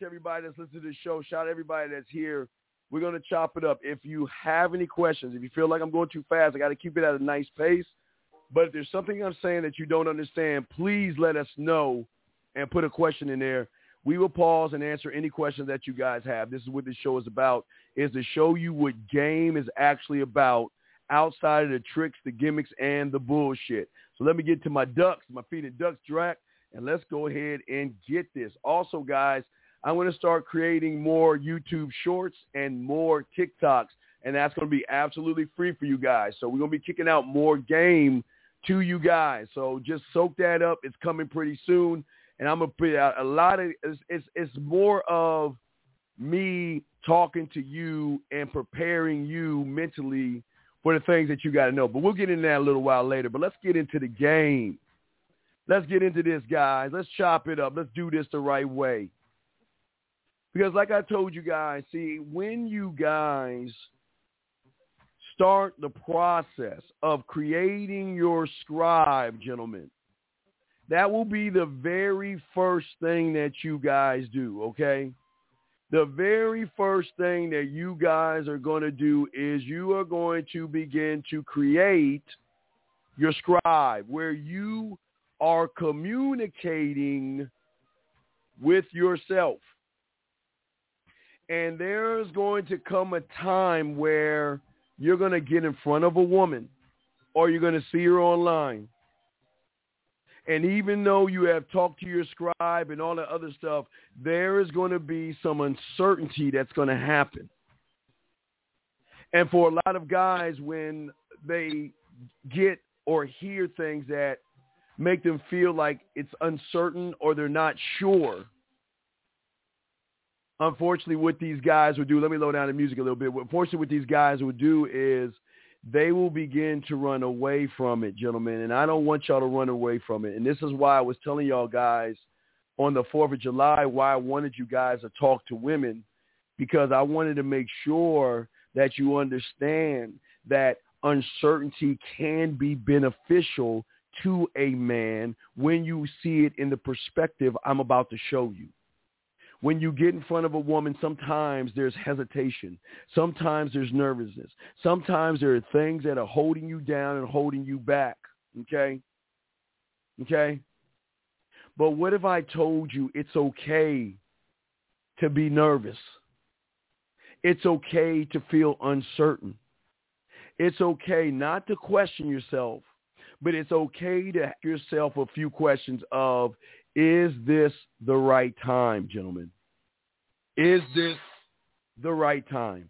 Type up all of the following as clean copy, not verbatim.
to everybody that's listening to the show. Shout out to everybody that's here. We're going to chop it up. If you have any questions, if you feel like I'm going too fast, I got to keep it at a nice pace. But if there's something I'm saying that you don't understand, please let us know and put a question in there. We will pause and answer any questions that you guys have. This is what this show is about, is to show you what game is actually about outside of the tricks, the gimmicks, and the bullshit. So let me get to my ducks, my feet and ducks, Drac, and let's go ahead and get this. Also, guys, I'm going to start creating more YouTube shorts and more TikToks, and that's going to be absolutely free for you guys. So we're going to be kicking out more game to you guys. So just soak that up. It's coming pretty soon, and I'm going to put out a lot of it's more of me talking to you and preparing you mentally for the things that you got to know. But we'll get into that a little while later. But let's get into the game. Let's get into this, guys. Let's chop it up. Let's do this the right way. Because like I told you guys, see, when you guys start the process of creating your scribe, gentlemen, that will be the very first thing that you guys do, okay? The very first thing that you guys are going to do is you are going to begin to create your scribe, where you are communicating with yourself. And there's going to come a time where you're going to get in front of a woman, or you're going to see her online. And even though you have talked to your scribe and all that other stuff, there is going to be some uncertainty that's going to happen. And for a lot of guys, when they get or hear things that make them feel like it's uncertain or they're not sure, unfortunately, what these guys would do, let me lower down the music a little bit. Unfortunately, what these guys would do is they will begin to run away from it, gentlemen. And I don't want y'all to run away from it. And this is why I was telling y'all guys on the 4th of July why I wanted you guys to talk to women, because I wanted to make sure that you understand that uncertainty can be beneficial to a man when you see it in the perspective I'm about to show you. When you get in front of a woman, sometimes there's hesitation. Sometimes there's nervousness. Sometimes there are things that are holding you down and holding you back, okay? Okay? But what if I told you it's okay to be nervous? It's okay to feel uncertain. It's okay not to question yourself, but it's okay to ask yourself a few questions of, is this the right time, gentlemen? Is this the right time?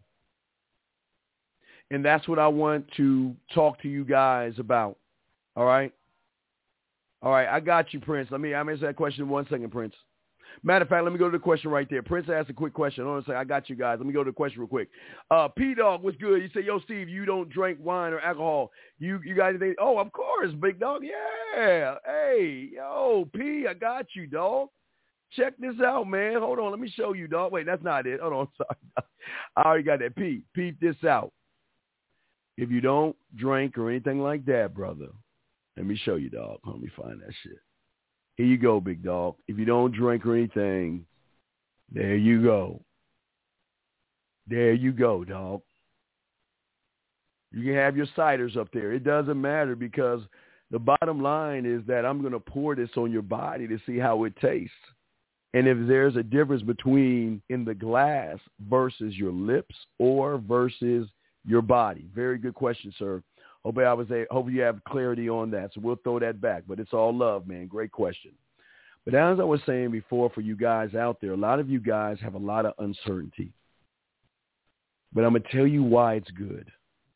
And that's what I want to talk to you guys about. All right? All right, I got you, Prince. I'm answer that question in 1 second, Prince. Matter of fact, let me go to the question right there. Prince asked a quick question. Hold on a second. I got you guys. Let me go to the question real quick. P-Dog, what's good? You say, yo, Steve, you don't drink wine or alcohol. You got anything? Oh, of course, big dog. Yeah. Hey, yo, P, I got you, dog. Check this out, man. Hold on. Let me show you, dog. Wait, that's not it. Hold on. Sorry. I already got that. P, peep this out. If you don't drink or anything like that, brother, let me show you, dog. Let me find that shit. Here you go, big dog. If you don't drink or anything, there you go. There you go, dog. You can have your ciders up there. It doesn't matter, because the bottom line is that I'm going to pour this on your body to see how it tastes. And if there's a difference between in the glass versus your lips or versus your body. Very good question, sir. Hope you have clarity on that. So we'll throw that back. But it's all love, man. Great question. But as I was saying before, for you guys out there, a lot of you guys have a lot of uncertainty. But I'm going to tell you why it's good.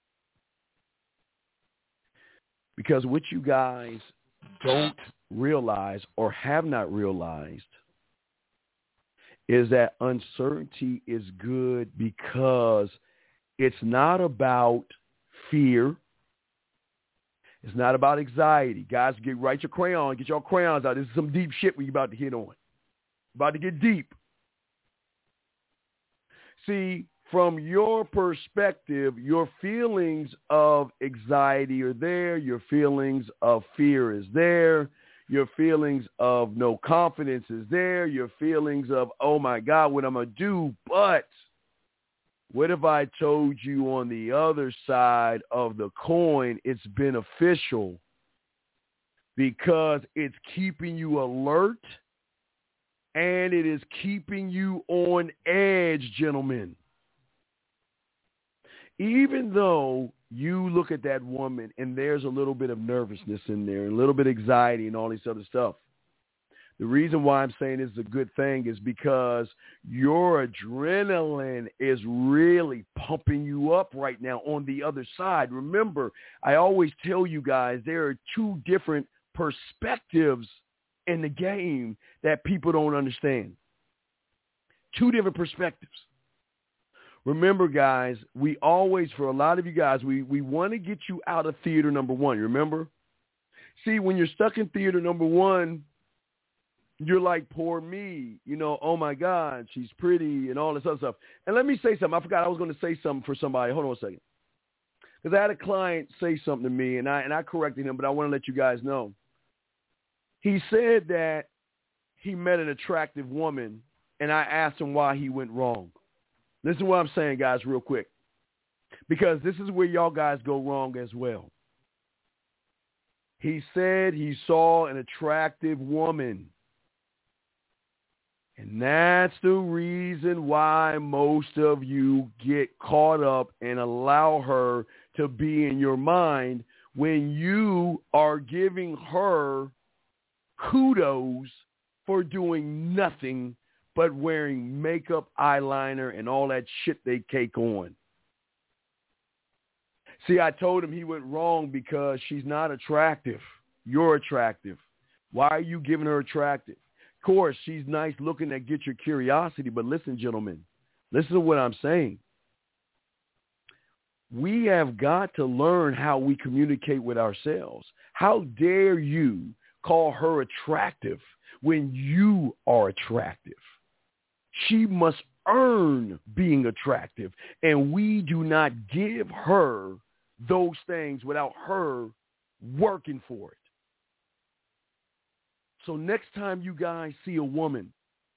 Because what you guys don't realize or have not realized is that uncertainty is good, because it's not about fear. It's not about anxiety. Guys, write your crayon. Get your crayons out. This is some deep shit we're about to hit on. About to get deep. See, from your perspective, your feelings of anxiety are there. Your feelings of fear is there. Your feelings of no confidence is there. Your feelings of, oh, my God, what I'm going to do? But what if I told you on the other side of the coin, it's beneficial because it's keeping you alert and it is keeping you on edge, gentlemen. Even though you look at that woman and there's a little bit of nervousness in there, a little bit of anxiety and all this other stuff, the reason why I'm saying it's a good thing is because your adrenaline is really pumping you up right now on the other side. Remember, I always tell you guys there are two different perspectives in the game that people don't understand. Two different perspectives. Remember, guys, we always, for a lot of you guys, we want to get you out of theater number one. You remember? See, when you're stuck in theater number one, you're like, poor me. You know, oh, my God, she's pretty and all this other stuff. And let me say something. I forgot I was going to say something for somebody. Hold on a second. Because I had a client say something to me, and I corrected him, but I want to let you guys know. He said that he met an attractive woman, and I asked him why he went wrong. Listen to what I'm saying, guys, real quick, because this is where y'all guys go wrong as well. He said he saw an attractive woman, and that's the reason why most of you get caught up and allow her to be in your mind when you are giving her kudos for doing nothing but wearing makeup, eyeliner, and all that shit they cake on. See, I told him he went wrong because she's not attractive. You're attractive. Why are you giving her attractive? Of course, she's nice looking to get your curiosity, but listen, gentlemen, listen to what I'm saying. We have got to learn how we communicate with ourselves. How dare you call her attractive when you are attractive? She must earn being attractive, and we do not give her those things without her working for it. So next time you guys see a woman,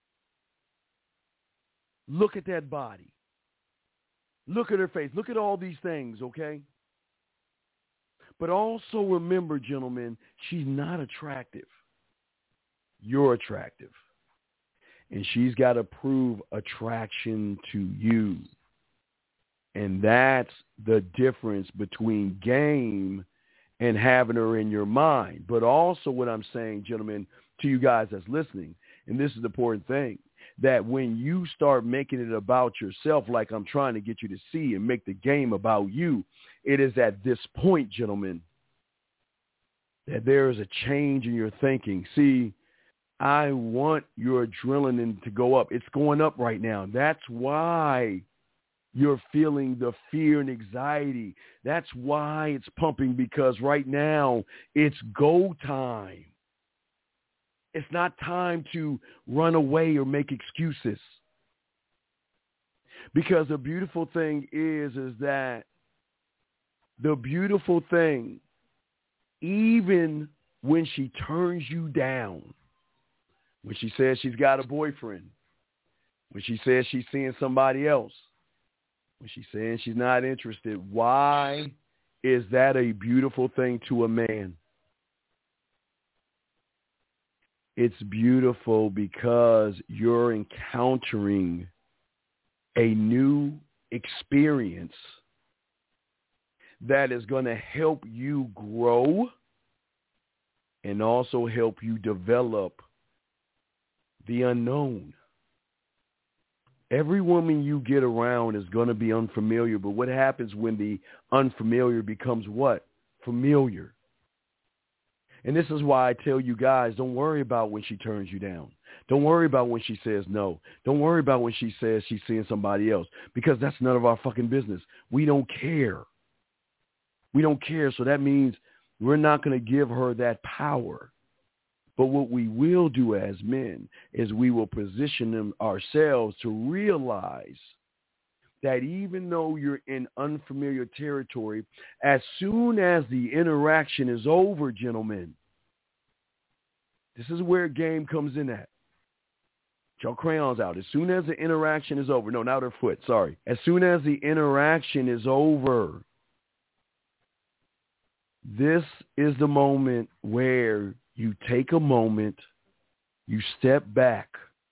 look at that body. Look at her face. Look at all these things, okay? But also remember, gentlemen, she's not attractive. You're attractive. And she's got to prove attraction to you. And that's the difference between game and having her in your mind. But also what I'm saying, gentlemen, to you guys that's listening, and this is the important thing, that when you start making it about yourself, like I'm trying to get you to see, and make the game about you, it is at this point, gentlemen, that there is a change in your thinking. See, I want your adrenaline to go up. It's going up right now. That's why you're feeling the fear and anxiety. That's why it's pumping, because right now it's go time. It's not time to run away or make excuses. Because the beautiful thing is that the beautiful thing, even when she turns you down, when she says she's got a boyfriend, when she says she's seeing somebody else, when she's saying she's not interested, why is that a beautiful thing to a man? It's beautiful because you're encountering a new experience that is going to help you grow and also help you develop the unknown. Every woman you get around is going to be unfamiliar, but what happens when the unfamiliar becomes what? Familiar. And this is why I tell you guys, don't worry about when she turns you down. Don't worry about when she says no. Don't worry about when she says she's seeing somebody else, because that's none of our fucking business. We don't care. We don't care. So that means we're not going to give her that power. But what we will do as men is we will position them ourselves to realize that even though you're in unfamiliar territory, as soon as the interaction is over, gentlemen, This is where game comes in at. Get your crayons out. As soon as the interaction is over. No, not her foot. Sorry. As soon as the interaction is over, this is the moment where you take a moment, you step back,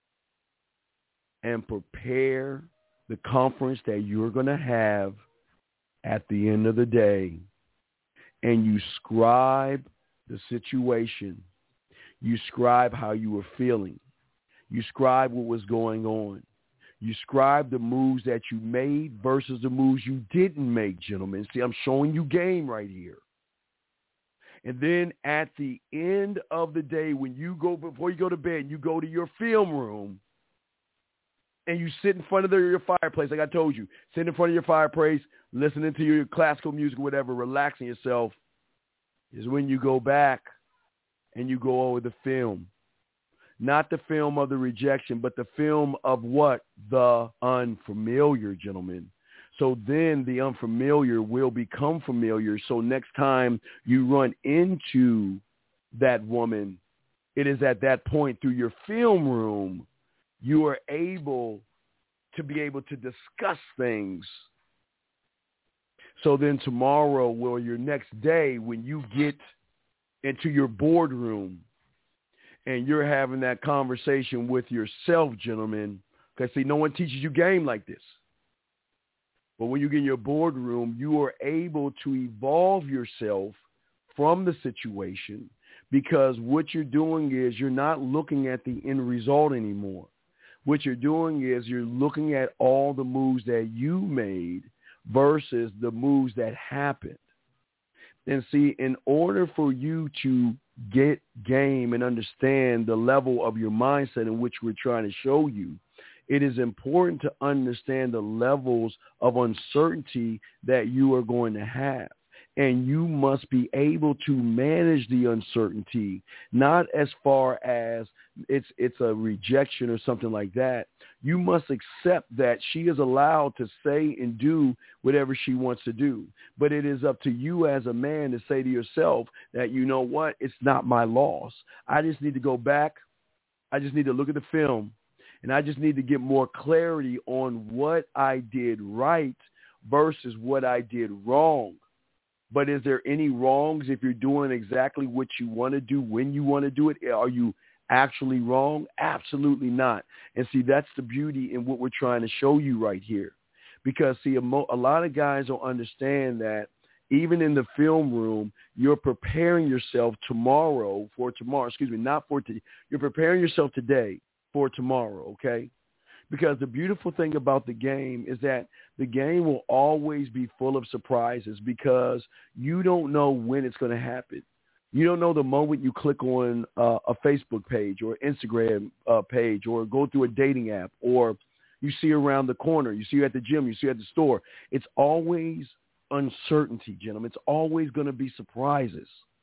and prepare the conference that you're going to have at the end of the day. And you scribe the situation. You scribe how you were feeling. You scribe what was going on. You scribe the moves that you made versus the moves you didn't make, gentlemen. See, I'm showing you game right here. And then at the end of the day, when you go, before you go to bed, you go to your film room and you sit in front of your fireplace, like I told you, sit in front of your fireplace, listening to your classical music or whatever, relaxing yourself, is when you go back and you go over the film. Not the film of the rejection, but the film of what? The unfamiliar, gentlemen. So then the unfamiliar will become familiar. So next time you run into that woman, it is at that point through your film room, you are able to be able to discuss things. So then tomorrow or your next day, when you get into your boardroom and you're having that conversation with yourself, gentlemen, because see, no one teaches you game like this. But when you get in your boardroom, you are able to evolve yourself from the situation, because what you're doing is you're not looking at the end result anymore. What you're doing is you're looking at all the moves that you made versus the moves that happened. And see, in order for you to get game and understand the level of your mindset in which we're trying to show you, it is important to understand the levels of uncertainty that you are going to have. And you must be able to manage the uncertainty, not as far as it's a rejection or something like that. You must accept that she is allowed to say and do whatever she wants to do. But it is up to you as a man to say to yourself that, you know what, it's not my loss. I just need to go back. I just need to look at the film. And I just need to get more clarity on what I did right versus what I did wrong. But is there any wrongs if you're doing exactly what you want to do when you want to do it? Are you actually wrong? Absolutely not. And see, that's the beauty in what we're trying to show you right here. Because, see, a lot of guys don't understand that even in the film room, you're preparing yourself tomorrow for tomorrow. Excuse me, not for today. You're preparing yourself today for tomorrow, okay? Because the beautiful thing about the game is that the game will always be full of surprises, because you don't know when it's going to happen. You don't know the moment you click on a Facebook page or Instagram page, or go through a dating app, or you see around the corner, you see at the gym, you see at the store. It's always uncertainty, gentlemen. It's always going to be surprises.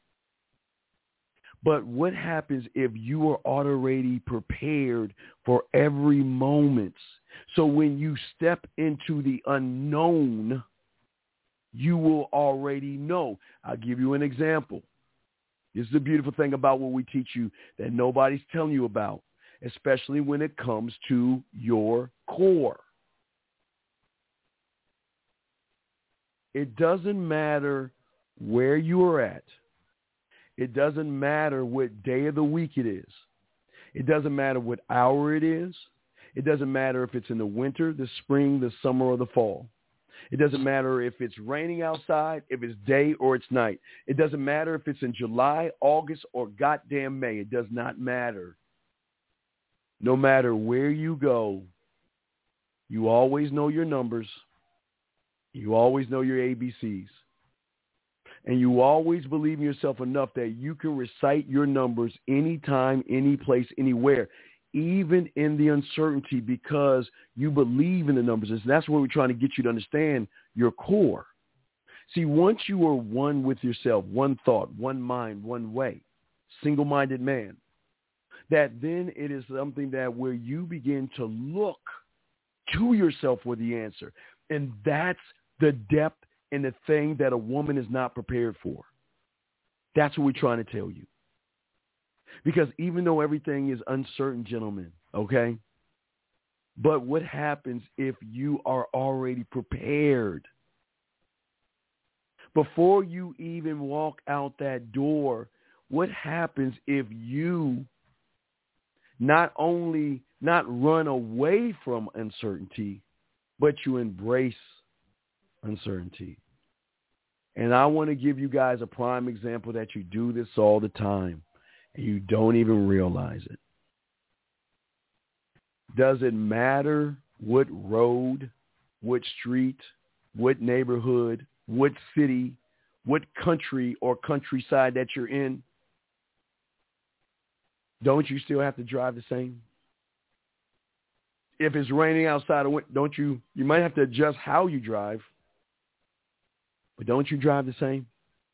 But what happens if you are already prepared for every moment? So when you step into the unknown, you will already know. I'll give you an example. This is the beautiful thing about what we teach you that nobody's telling you about, especially when it comes to your core. It doesn't matter where you are at. It doesn't matter what day of the week it is. It doesn't matter what hour it is. It doesn't matter if it's in the winter, the spring, the summer, or the fall. It doesn't matter if it's raining outside, if it's day or it's night. It doesn't matter if it's in July, August, or goddamn May. It does not matter. No matter where you go, you always know your numbers. You always know your ABCs. And you always believe in yourself enough that you can recite your numbers anytime, any place, anywhere, even in the uncertainty, because you believe in the numbers. And that's what we're trying to get you to understand, your core. See, once you are one with yourself, one thought, one mind, one way, single-minded man, that then it is something that where you begin to look to yourself for the answer. And that's the depth and the thing that a woman is not prepared for. That's what we're trying to tell you. Because even though everything is uncertain, gentlemen, okay, but what happens if you are already prepared? Before you even walk out that door, what happens if you not only not run away from uncertainty, but you embrace uncertainty? And I want to give you guys a prime example that you do this all the time and you don't even realize it. Does it matter what road, what street, what neighborhood, what city, what country or countryside that you're in? Don't you still have to drive the same? If it's raining outside, don't you might have to adjust how you drive, but don't you drive the same?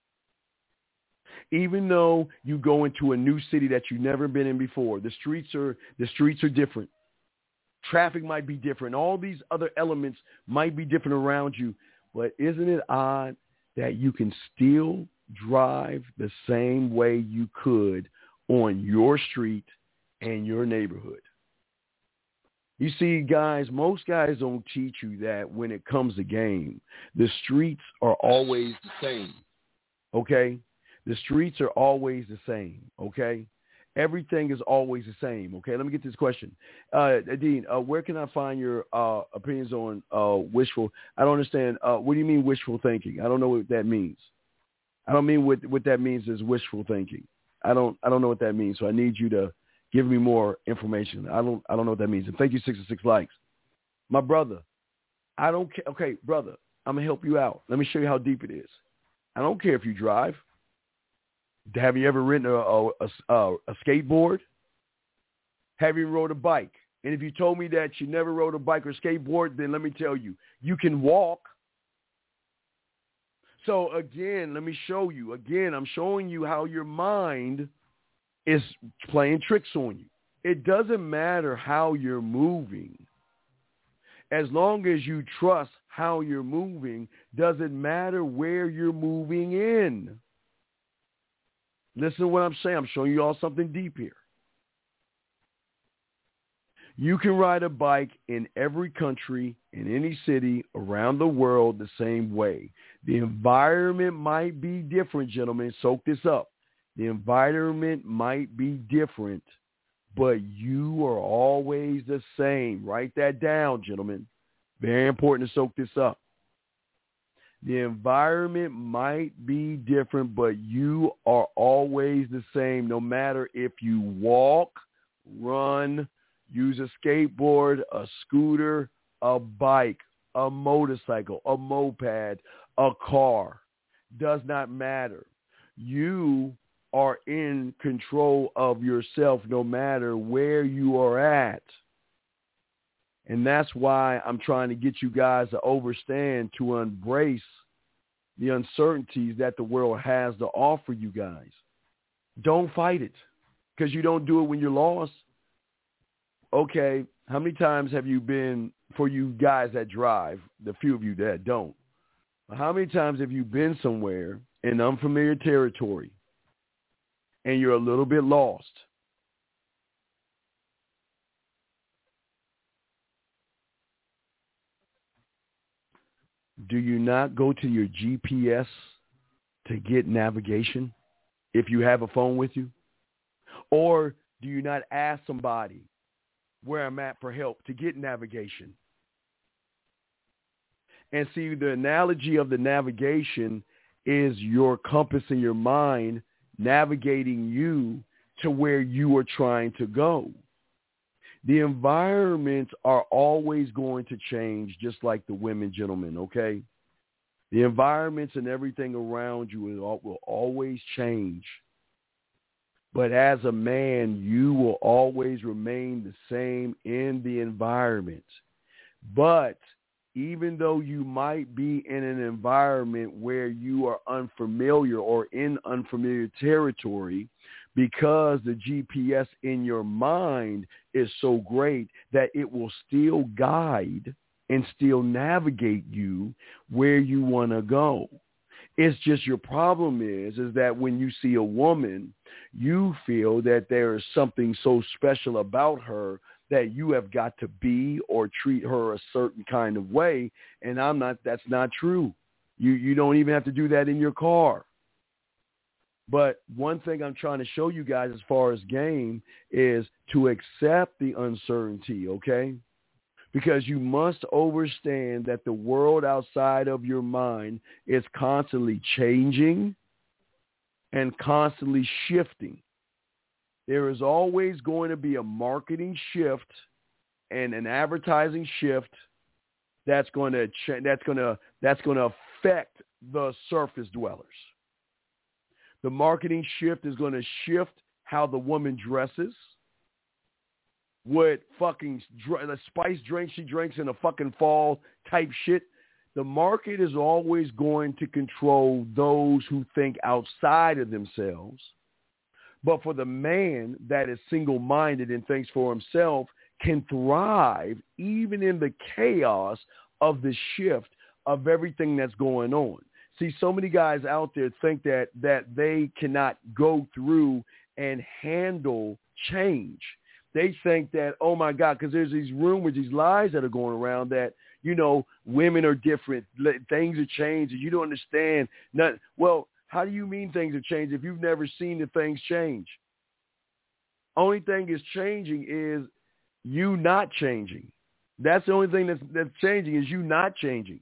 Even though you go into a new city that you've never been in before, the streets are different. Traffic might be different. All these other elements might be different around you. But isn't it odd that you can still drive the same way you could on your street and your neighborhood? You see, guys, most guys don't teach you that when it comes to game, the streets are always the same, okay? The streets are always the same, okay? Everything is always the same, okay? Let me get this question. Dean, where can I find your opinions on wishful? I don't understand. What do you mean wishful thinking? I don't know what that means. I don't mean what that means is wishful thinking. I don't know what that means, so I need you to give me more information. I don't know what that means. And thank you, 66 likes. My brother, I don't care. Okay, brother, I'm going to help you out. Let me show you how deep it is. I don't care if you drive. Have you ever ridden a skateboard? Have you rode a bike? And if you told me that you never rode a bike or skateboard, then let me tell you, you can walk. So again, let me show you. Again, I'm showing you how your mind is playing tricks on you. It doesn't matter how you're moving. As long as you trust how you're moving, doesn't matter where you're moving in. Listen to what I'm saying. I'm showing you all something deep here. You can ride a bike in every country, in any city, around the world the same way. The environment might be different, gentlemen. Soak this up. The environment might be different, but you are always the same. Write that down, gentlemen. Very important to soak this up. The environment might be different, but you are always the same, no matter if you walk, run, use a skateboard, a scooter, a bike, a motorcycle, a moped, a car. Does not matter. You are in control of yourself no matter where you are at. And that's why I'm trying to get you guys to understand, to embrace the uncertainties that the world has to offer you guys. Don't fight it, because you don't do it when you're lost. Okay, how many times have you been, for you guys that drive, the few of you that don't, how many times have you been somewhere in unfamiliar territory and you're a little bit lost? Do you not go to your GPS to get navigation if you have a phone with you? Or do you not ask somebody where I'm at for help to get navigation? And see, the analogy of the navigation is your compass in your mind navigating you to where you are trying to go. The environments are always going to change, just like the women, gentlemen, okay? The environments and everything around you will always change. But as a man, you will always remain the same in the environment. But even though you might be in an environment where you are unfamiliar or in unfamiliar territory, because the GPS in your mind is so great that it will still guide and still navigate you where you want to go. It's just your problem is that when you see a woman, you feel that there is something so special about her that you have got to be or treat her a certain kind of way. And that's not true. You don't even have to do that in your car. But one thing I'm trying to show you guys as far as game is to accept the uncertainty, okay? Because you must understand that the world outside of your mind is constantly changing and constantly shifting. There is always going to be a marketing shift and an advertising shift that's going to affect the surface dwellers. The marketing shift is going to shift how the woman dresses, what fucking the spice drink she drinks in a fucking fall type shit. The market is always going to control those who think outside of themselves. But for the man that is single-minded and thinks for himself can thrive even in the chaos of the shift of everything that's going on. See, so many guys out there think that they cannot go through and handle change. They think that, oh, my God, because there's these rumors, these lies that are going around that, you know, women are different, things are changing, you don't understand. Well, how do you mean things are changing if you've never seen the things change? Only thing is changing is you not changing. That's the only thing that's changing is you not changing.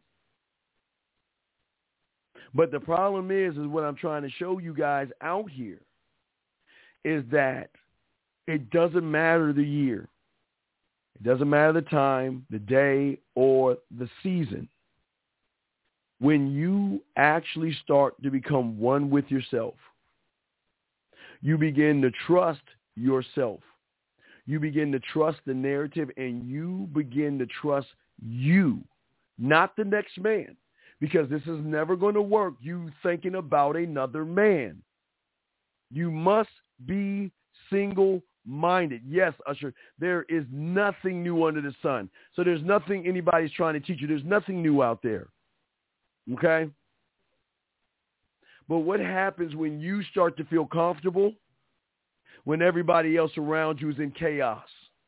But the problem is what I'm trying to show you guys out here is that it doesn't matter the year. It doesn't matter the time, the day, or the season. When you actually start to become one with yourself, you begin to trust yourself. You begin to trust the narrative, and you begin to trust you, not the next man. Because this is never going to work, you thinking about another man. You must be single-minded. Yes, Usher, there is nothing new under the sun. So there's nothing anybody's trying to teach you. There's nothing new out there. Okay? But what happens when you start to feel comfortable when everybody else around you is in chaos?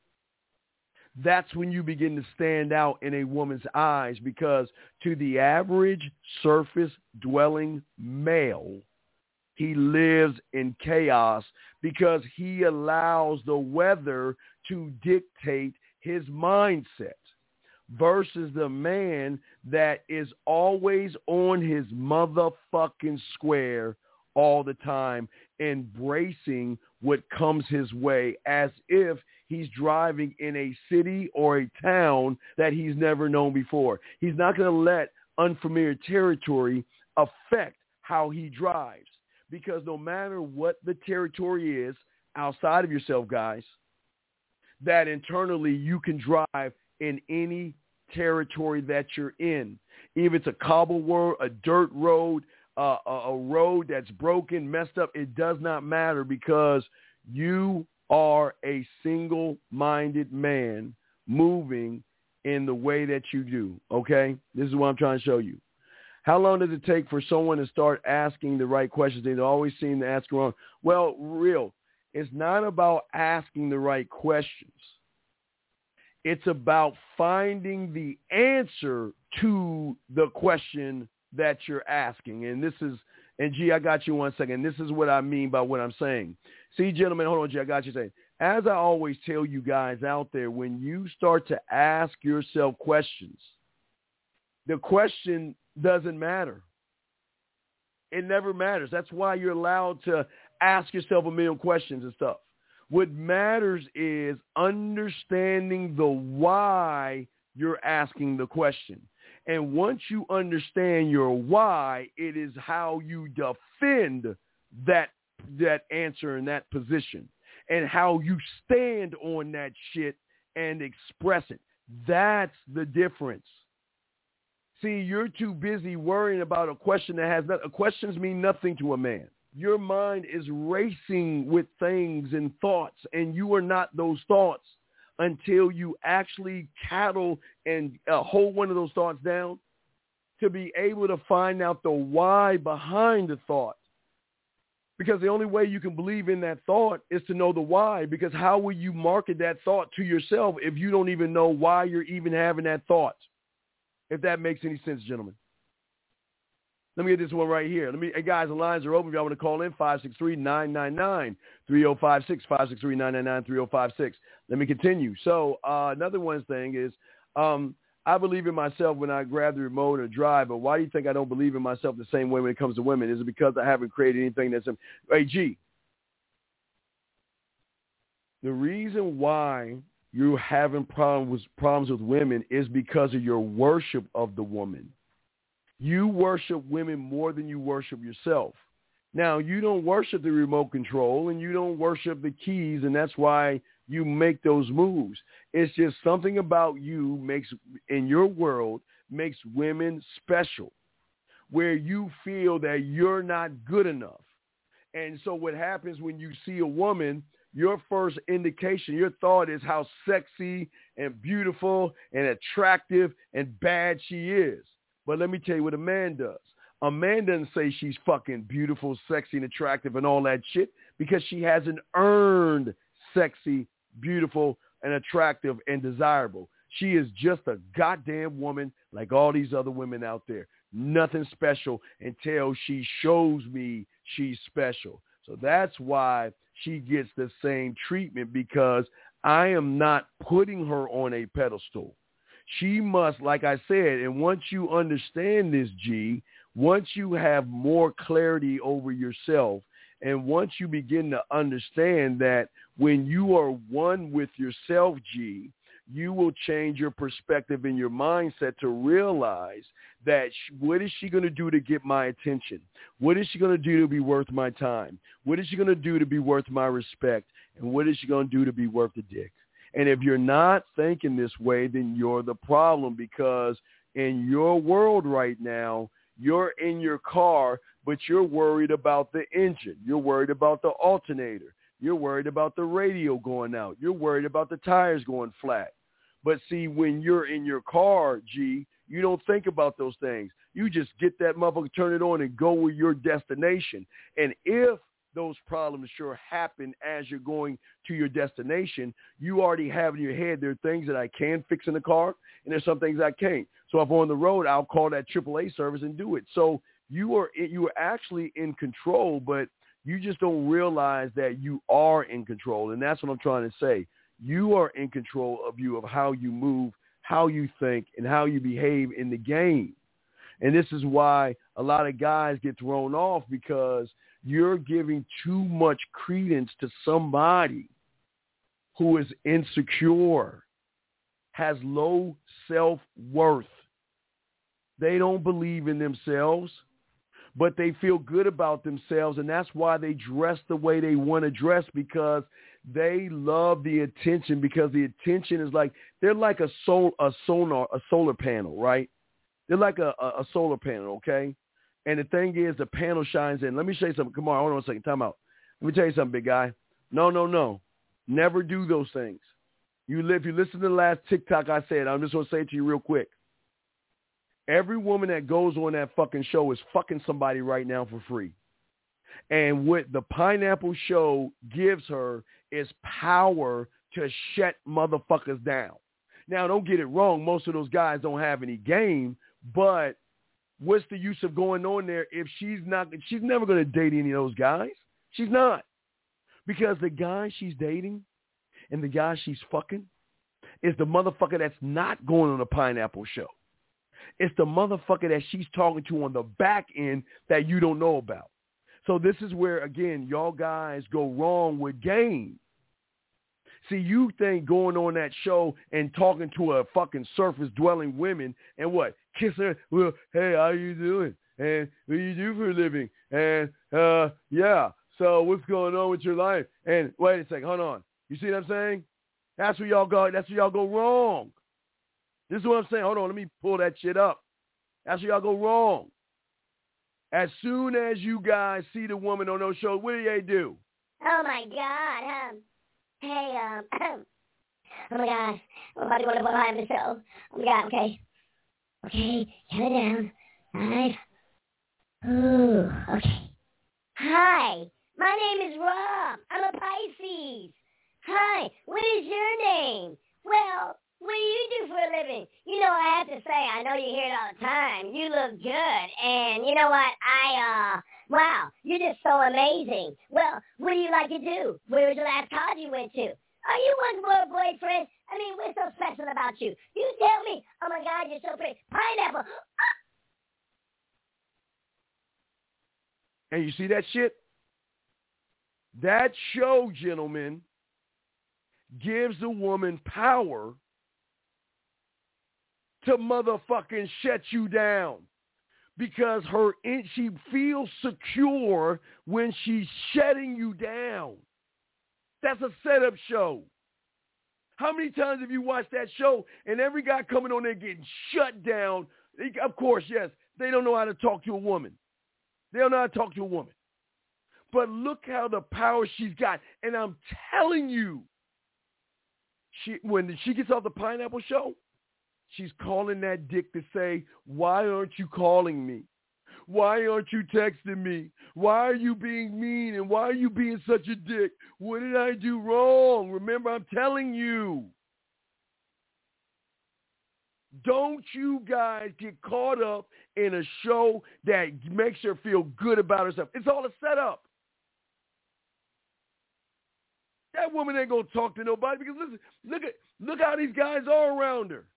That's when you begin to stand out in a woman's eyes, because to the average surface-dwelling male, he lives in chaos because he allows the weather to dictate his mindset versus the man that is always on his motherfucking square all the time, embracing what comes his way as if he's driving in a city or a town that he's never known before. He's not going to let unfamiliar territory affect how he drives, because no matter what the territory is outside of yourself, guys, that internally you can drive in any territory that you're in. If it's a cobble road, a dirt road, a road that's broken, messed up, it does not matter, because you are a single-minded man moving in the way that you do, okay? This is what I'm trying to show you. How long does it take for someone to start asking the right questions? They always seem to ask wrong. Well, it's not about asking the right questions. It's about finding the answer to the question that you're asking. And G, I got you 1 second. This is what I mean by what I'm saying. See, gentlemen, hold on, G, I got you saying. As I always tell you guys out there, when you start to ask yourself questions, the question doesn't matter. It never matters. That's why you're allowed to ask yourself a million questions and stuff. What matters is understanding the why you're asking the question. And once you understand your why, it is how you defend that answer in that position, and how you stand on that shit and express it. That's the difference. See, you're too busy worrying about a question that has not. Questions mean nothing to a man. Your mind is racing with things and thoughts, and you are not those thoughts until you actually cattle and hold one of those thoughts down. to be able to find out the why behind the thought. Because the only way you can believe in that thought is to know the why. Because how will you market that thought to yourself if you don't even know why you're even having that thought? If that makes any sense, gentlemen. Let me get this one right here. Hey guys, the lines are open. If y'all want to call in, 563-999-3056, 563-999-3056. Let me continue. So another one thing is, I believe in myself when I grab the remote or drive, but why do you think I don't believe in myself the same way when it comes to women? Is it because I haven't created anything that's... Hey, G, the reason why you're having problems with women is because of your worship of the woman. You worship women more than you worship yourself. Now, you don't worship the remote control and you don't worship the keys, and that's why you make those moves. It's just something about you in your world makes women special, where you feel that you're not good enough. And so what happens when you see a woman, your first indication, your thought is how sexy and beautiful and attractive and bad she is. But let me tell you what a man does. A man doesn't say she's fucking beautiful, sexy, and attractive and all that shit because she hasn't earned sexy, beautiful, and attractive and desirable. She is just a goddamn woman like all these other women out there. Nothing special until she shows me she's special. So that's why she gets the same treatment, because I am not putting her on a pedestal. She must, like I said, and once you understand this, G, once you have more clarity over yourself, and once you begin to understand that when you are one with yourself, G, you will change your perspective and your mindset to realize that what is she going to do to get my attention? What is she going to do to be worth my time? What is she going to do to be worth my respect? And what is she going to do to be worth the dick? And if you're not thinking this way, then you're the problem, because in your world right now, you're in your car, but you're worried about the engine. You're worried about the alternator. You're worried about the radio going out. You're worried about the tires going flat. But see, when you're in your car, G, you don't think about those things. You just get that motherfucker, turn it on, and go with your destination. And if those problems sure happen as you're going to your destination, you already have in your head, there are things that I can fix in the car, and there's some things I can't. So if I'm on the road, I'll call that AAA service and do it. So you are actually in control, but you just don't realize that you are in control. And that's what I'm trying to say. You are in control of how you move, how you think, and how you behave in the game. And this is why a lot of guys get thrown off, because you're giving too much credence to somebody who is insecure, has low self-worth. They don't believe in themselves, but they feel good about themselves, and that's why they dress the way they want to dress, because they love the attention, because the attention is like, they're like a solar panel, right? They're like a solar panel, okay? And the thing is, the panel shines in. Let me show you something. Come on, hold on a second. Time out. Let me tell you something, big guy. No. Never do those things. If you listen to the last TikTok I said, I'm just going to say it to you real quick. Every woman that goes on that fucking show is fucking somebody right now for free. And what the Pineapple Show gives her is power to shut motherfuckers down. Now, don't get it wrong. Most of those guys don't have any game, but what's the use of going on there if she's never going to date any of those guys? She's not. Because the guy she's dating and the guy she's fucking is the motherfucker that's not going on a Pineapple Show. It's the motherfucker that she's talking to on the back end that you don't know about. So this is where, again, y'all guys go wrong with game. See, you think going on that show and talking to a fucking surface-dwelling women and what? Kissing her, well, hey, how you doing? And what do you do for a living? And, yeah, so what's going on with your life? And wait a second, hold on. You see what I'm saying? That's where y'all go wrong. This is what I'm saying. Hold on, let me pull that shit up. That's where y'all go wrong. As soon as you guys see the woman on those shows, what do they do? Oh, my God. Hey, oh, my God. I'm about to go to the show. Oh, my God, okay. Okay, calm it down. 5. Ooh, okay. Hi, my name is Rob. I'm a Pisces. Hi, what is your name? Well, what do you do for a living? You know, I have to say, I know you hear it all the time. You look good. And you know what? Wow, you're just so amazing. Well, what do you like to do? Where was the last college you went to? Are you looking for a boyfriend? I mean, what's so special about you? You tell me. Oh, my God, you're so pretty. Pineapple. And you see that shit? That show, gentlemen, gives the woman power to motherfucking shut you down because she feels secure when she's shutting you down. That's a setup show. How many times have you watched that show and every guy coming on there getting shut down? Of course, yes, they don't know how to talk to a woman. They don't know how to talk to a woman. But look how the power she's got. And I'm telling you, when she gets off the Pineapple Show, she's calling that dick to say, why aren't you calling me? Why aren't you texting me? Why are you being mean? And why are you being such a dick? What did I do wrong? Remember, I'm telling you. Don't you guys get caught up in a show that makes her feel good about herself. It's all a setup. That woman ain't gonna talk to nobody because listen, look how these guys are around her.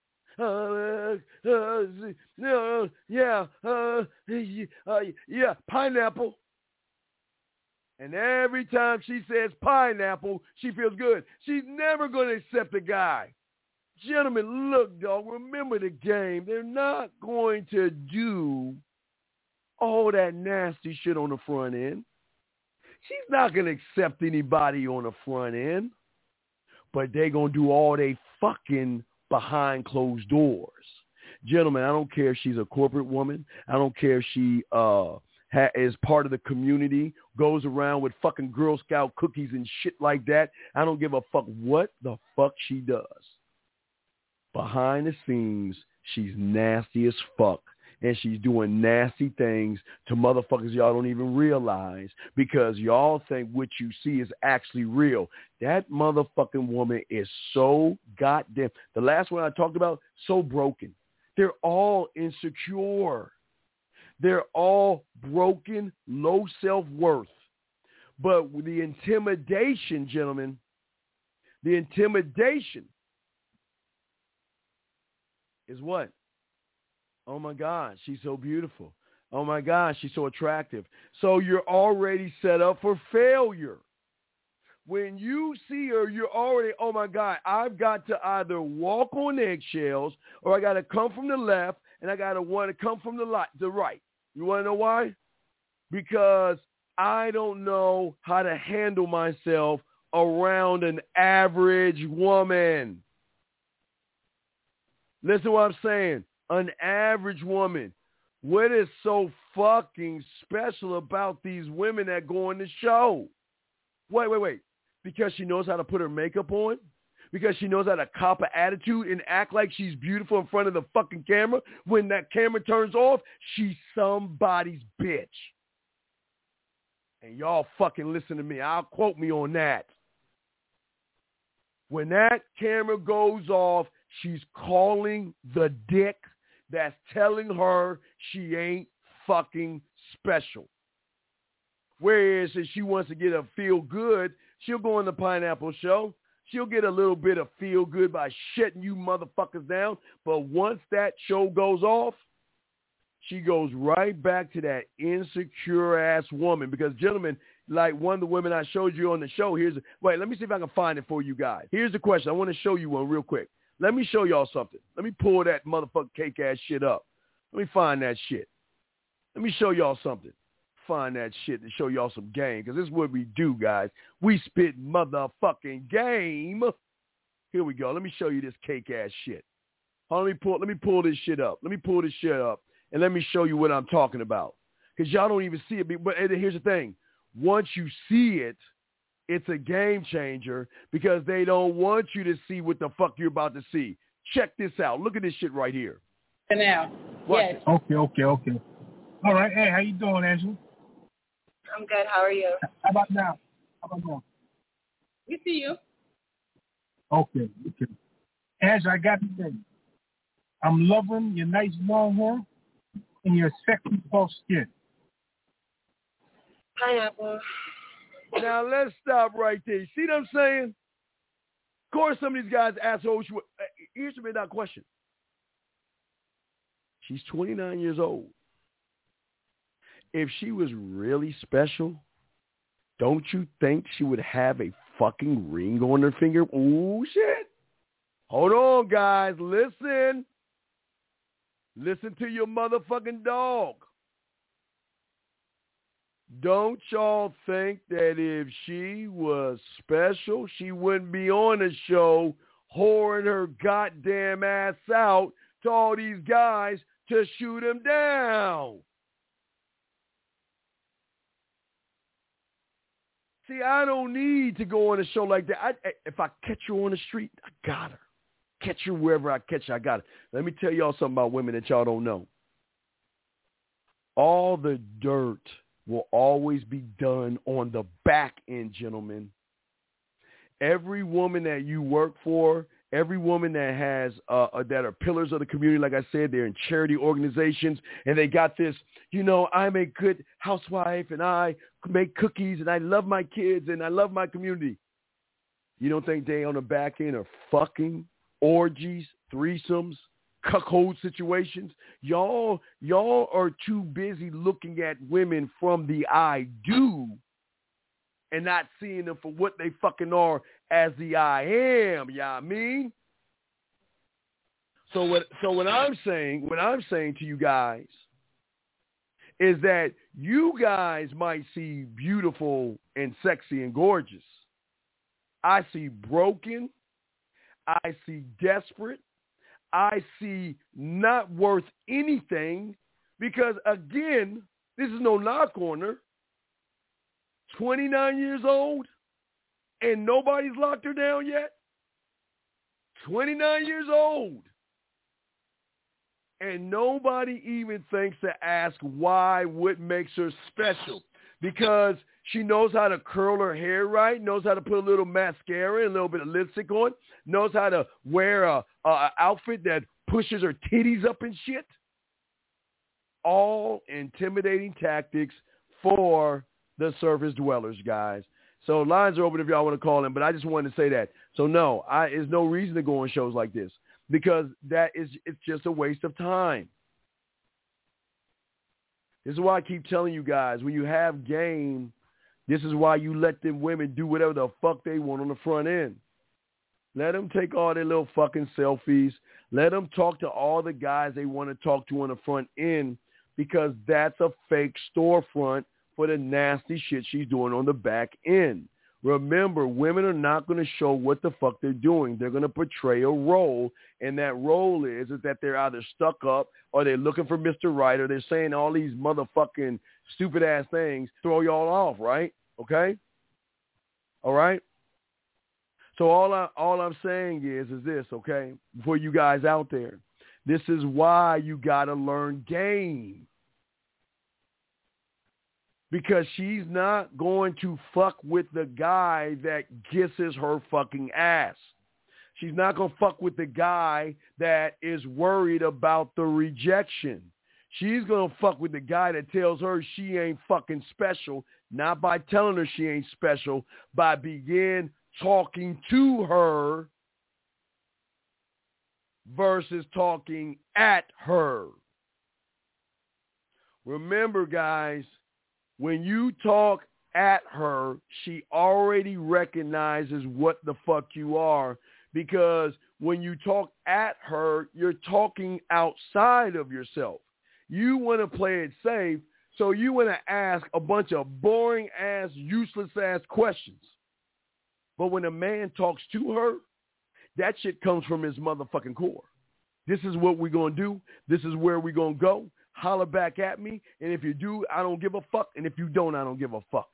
Yeah, pineapple. And every time she says pineapple, she feels good. She's never gonna accept a guy. Gentlemen, look, dog, remember the game. They're not going to do all that nasty shit on the front end. She's not going to accept anybody on the front end. But they're going to do all they fucking behind closed doors. Gentlemen, I don't care if she's a corporate woman. I don't care if she is part of the community, goes around with fucking Girl Scout cookies and shit like that. I don't give a fuck what the fuck she does. Behind the scenes, she's nasty as fuck. And she's doing nasty things to motherfuckers y'all don't even realize because y'all think what you see is actually real. That motherfucking woman is so goddamn, the last one I talked about, so broken. They're all insecure. They're all broken, low self-worth. But with the intimidation, gentlemen, the intimidation is what? Oh, my God, she's so beautiful. Oh, my God, she's so attractive. So you're already set up for failure. When you see her, you're already, oh, my God, I've got to either walk on eggshells or I got to come from the left and I got to want to come from the right. You want to know why? Because I don't know how to handle myself around an average woman. Listen to what I'm saying. An average woman. What is so fucking special about these women that go on the show? Wait. Because she knows how to put her makeup on? Because she knows how to cop an attitude and act like she's beautiful in front of the fucking camera? When that camera turns off, she's somebody's bitch. And y'all fucking listen to me. I'll quote me on that. When that camera goes off, she's calling the dick that's telling her she ain't fucking special. Whereas if she wants to get a feel good, she'll go on the Pineapple Show. She'll get a little bit of feel good by shutting you motherfuckers down. But once that show goes off, she goes right back to that insecure ass woman. Because gentlemen, like one of the women I showed you on the show, wait, let me see if I can find it for you guys. Here's the question. I want to show you one real quick. Let me show y'all something. Let me pull that motherfucking cake ass shit up. Let me find that shit. Let me show y'all something. Find that shit to show y'all some game. Because this is what we do, guys. We spit motherfucking game. Here we go. Let me show you this cake ass shit. Let me pull this shit up. And let me show you what I'm talking about. Because y'all don't even see it. But here's the thing. Once you see it, it's a game changer because they don't want you to see what the fuck you're about to see. Check this out. Look at this shit right here. Now, Watch Yes. it. Okay. All right. Hey, how you doing, Angela? I'm good. How are you? How about now? We see you. Okay. Angela, I got the thing. I'm loving your nice long hair and your sexy soft skin. Pineapple. Now let's stop right there. See what I'm saying? Of course, some of these guys assholes. Here's a question. She's 29 years old. If she was really special, don't you think she would have a fucking ring on her finger? Ooh, shit. Hold on, guys. Listen. Listen to your motherfucking dog. Don't y'all think that if she was special, she wouldn't be on the show whoring her goddamn ass out to all these guys to shoot him down? See, I don't need to go on a show like that. If I catch her on the street, I got her. Catch her wherever I catch her, I got her. Let me tell y'all something about women that y'all don't know. All the dirt will always be done on the back end, gentlemen. Every woman that you work for, every woman that has that are pillars of the community, like I said, they're in charity organizations, and they got this, I'm a good housewife, and I make cookies, and I love my kids, and I love my community. You don't think they on the back end are fucking, orgies, threesomes, cuckold situations? Y'all are too busy looking at women from the I do and not seeing them for what they fucking are as the I am. I mean? So what I'm saying to you guys is that you guys might see beautiful and sexy and gorgeous. I see broken. I see desperate. I see not worth anything because, again, this is no knock on her. 29 years old and nobody's locked her down yet? 29 years old. And nobody even thinks to ask why, what makes her special. Because she knows how to curl her hair right, knows how to put a little mascara and a little bit of lipstick on, knows how to wear a outfit that pushes her titties up and shit. All intimidating tactics for the surface dwellers, guys. So lines are open if y'all want to call in, but I just wanted to say that. So no, there's no reason to go on shows like this because it's just a waste of time. This is why I keep telling you guys, when you have game, this is why you let them women do whatever the fuck they want on the front end. Let them take all their little fucking selfies. Let them talk to all the guys they want to talk to on the front end because that's a fake storefront for the nasty shit she's doing on the back end. Remember, women are not going to show what the fuck they're doing. They're going to portray a role, and that role is that they're either stuck up or they're looking for Mr. Right or they're saying all these motherfucking stupid-ass things, throw y'all off, right? Okay? All right? So all I'm saying is this, okay, for you guys out there, this is why you got to learn game. Because she's not going to fuck with the guy that kisses her fucking ass. She's not going to fuck with the guy that is worried about the rejection. She's going to fuck with the guy that tells her she ain't fucking special, not by telling her she ain't special, by begin talking to her versus talking at her. Remember, guys, when you talk at her, she already recognizes what the fuck you are because when you talk at her, you're talking outside of yourself. You want to play it safe, so you want to ask a bunch of boring-ass, useless-ass questions. But when a man talks to her, that shit comes from his motherfucking core. This is what we're going to do. This is where we're going to go. Holler back at me, and if you do, I don't give a fuck, and if you don't, I don't give a fuck.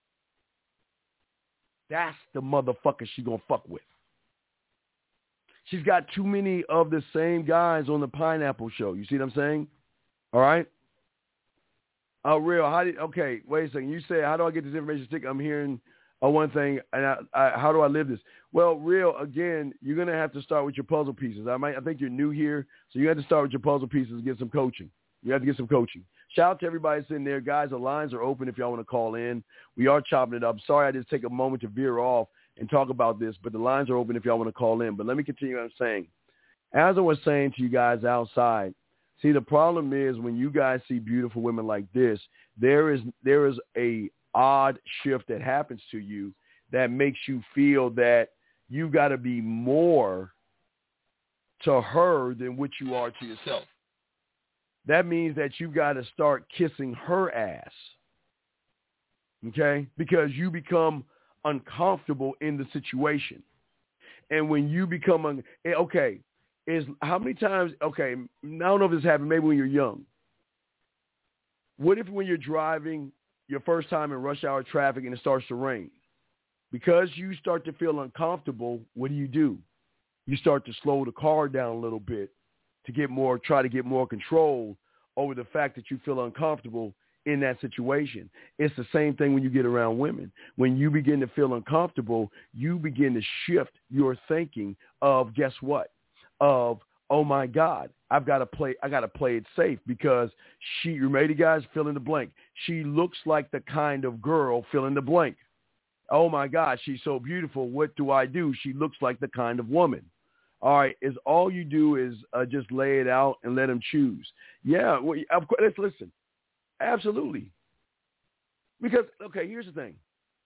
That's the motherfucker she gonna fuck with. She's got too many of the same guys on the Pineapple Show. You see what I'm saying? All right? Real, okay, wait a second. You said, how do I get this information stick? I'm hearing one thing, and how do I live this? Well, Real, again, you're going to have to start with your puzzle pieces. I think you're new here, so you have to start with your puzzle pieces and get some coaching. You have to get some coaching. Shout out to everybody that's in there. Guys, the lines are open if y'all want to call in. We are chopping it up. Sorry I just take a moment to veer off and talk about this, but the lines are open if y'all want to call in. But let me continue what I'm saying. As I was saying to you guys outside, see, the problem is when you guys see beautiful women like this, there is a odd shift that happens to you that makes you feel that you got to be more to her than what you are to yourself. That means that you got to start kissing her ass, okay? Because you become uncomfortable in the situation. And when you become, how many times, I don't know if this happened, maybe when you're young. What if when you're driving your first time in rush hour traffic and it starts to rain? Because you start to feel uncomfortable, what do? You start to slow the car down a little bit to try to get more control over the fact that you feel uncomfortable in that situation. It's the same thing when you get around women. When you begin to feel uncomfortable, you begin to shift your thinking of, guess what? Of, oh my God, I got to play it safe because you ready, guys? Fill in the blank. She looks like the kind of girl, fill in the blank. Oh my God, she's so beautiful. What do? She looks like the kind of woman. All right, all you do is just lay it out and let them choose. Yeah, well, of course, let's listen. Absolutely. Because, here's the thing.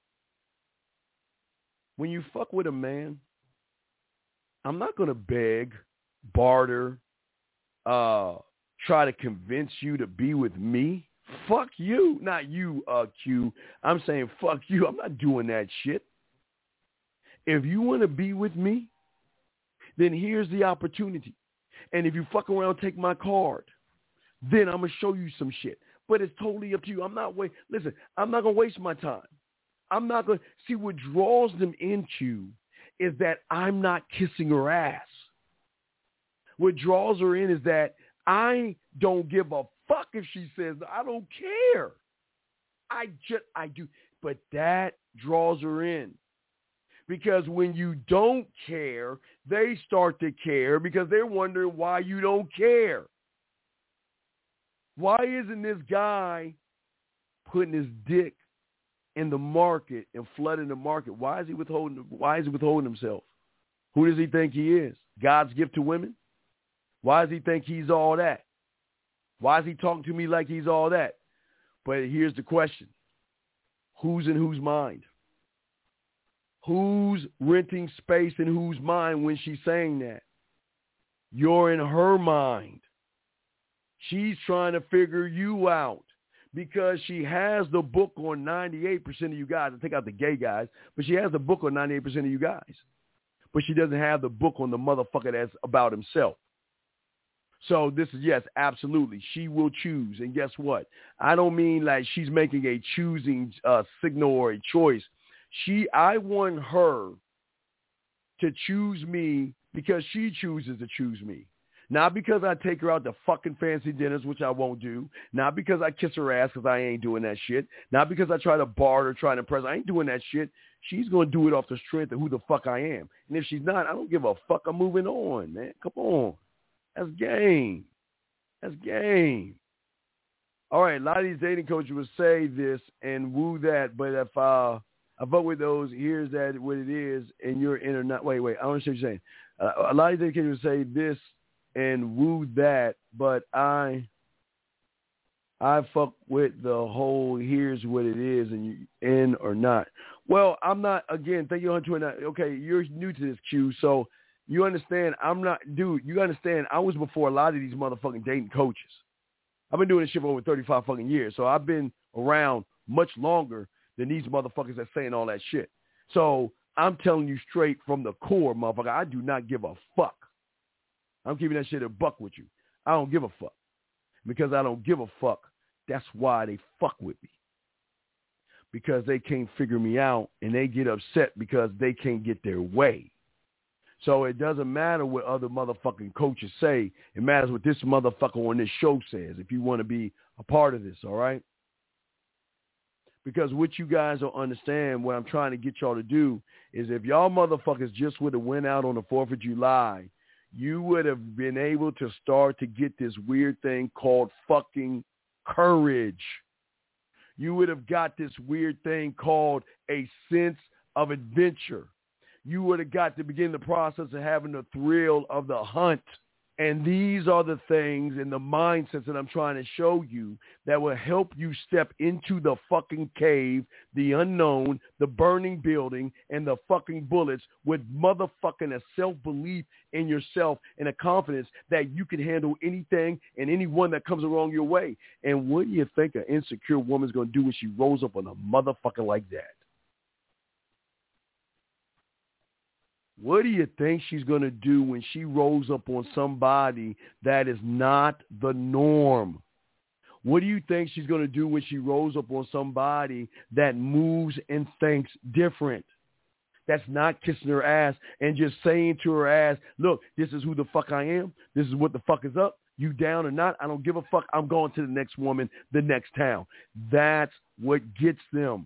When you fuck with a man, I'm not going to beg, barter, try to convince you to be with me. Fuck you. Not you, Q. I'm saying fuck you. I'm not doing that shit. If you want to be with me, then here's the opportunity. And if you fuck around, take my card, then I'm going to show you some shit. But it's totally up to you. I'm not going to waste my time. I'm not going to see what draws them into is that I'm not kissing her ass. What draws her in is that I don't give a fuck if she says, I don't care. I do. But that draws her in. Because when you don't care, they start to care because they're wondering why you don't care. Why isn't this guy putting his dick in the market and flooding the market? Why is he withholding himself? Who does he think he is? God's gift to women? Why does he think he's all that? Why is he talking to me like he's all that? But here's the question. Who's in whose mind? Who's renting space in whose mind when she's saying that? You're in her mind. She's trying to figure you out because she has the book on 98% of you guys. I take out the gay guys, but she has the book on 98% of you guys. But she doesn't have the book on the motherfucker that's about himself. So this is, yes, absolutely. She will choose. And guess what? I don't mean like she's making a choosing signal or a choice. I want her to choose me because she chooses to choose me. Not because I take her out to fucking fancy dinners, which I won't do. Not because I kiss her ass because I ain't doing that shit. Not because I try to barter, try to impress. I ain't doing that shit. She's going to do it off the strength of who the fuck I am. And if she's not, I don't give a fuck. I'm moving on, man. Come on. That's game. That's game. All right, a lot of these dating coaches will say this and woo that, but if I vote with those, here's that what it is, and you're in or not. Wait, I don't understand what you're saying. A lot of these dating coaches will say this and woo that, but I fuck with the whole here's what it is and you in or not. Well, I'm not, again, thank you, Hunter. Okay, you're new to this, Q, so you understand you understand I was before a lot of these motherfucking dating coaches. I've been doing this shit for over 35 fucking years, so I've been around much longer than these motherfuckers that's saying all that shit. So I'm telling you straight from the core, motherfucker, I do not give a fuck. I'm keeping that shit a buck with you. I don't give a fuck. Because I don't give a fuck, that's why they fuck with me. Because they can't figure me out and they get upset because they can't get their way. So it doesn't matter what other motherfucking coaches say. It matters what this motherfucker on this show says if you want to be a part of this, all right? Because what you guys don't understand, what I'm trying to get y'all to do, is if y'all motherfuckers just would have went out on the 4th of July, you would have been able to start to get this weird thing called fucking courage. You would have got this weird thing called a sense of adventure. You would have got to begin the process of having the thrill of the hunt. And these are the things and the mindsets that I'm trying to show you that will help you step into the fucking cave, the unknown, the burning building, and the fucking bullets with motherfucking a self-belief in yourself and a confidence that you can handle anything and anyone that comes along your way. And what do you think an insecure woman's going to do when she rolls up on a motherfucker like that? What do you think she's going to do when she rolls up on somebody that is not the norm? What do you think she's going to do when she rolls up on somebody that moves and thinks different? That's not kissing her ass and just saying to her ass, look, this is who the fuck I am. This is what the fuck is up. You down or not, I don't give a fuck. I'm going to the next woman, the next town. That's what gets them.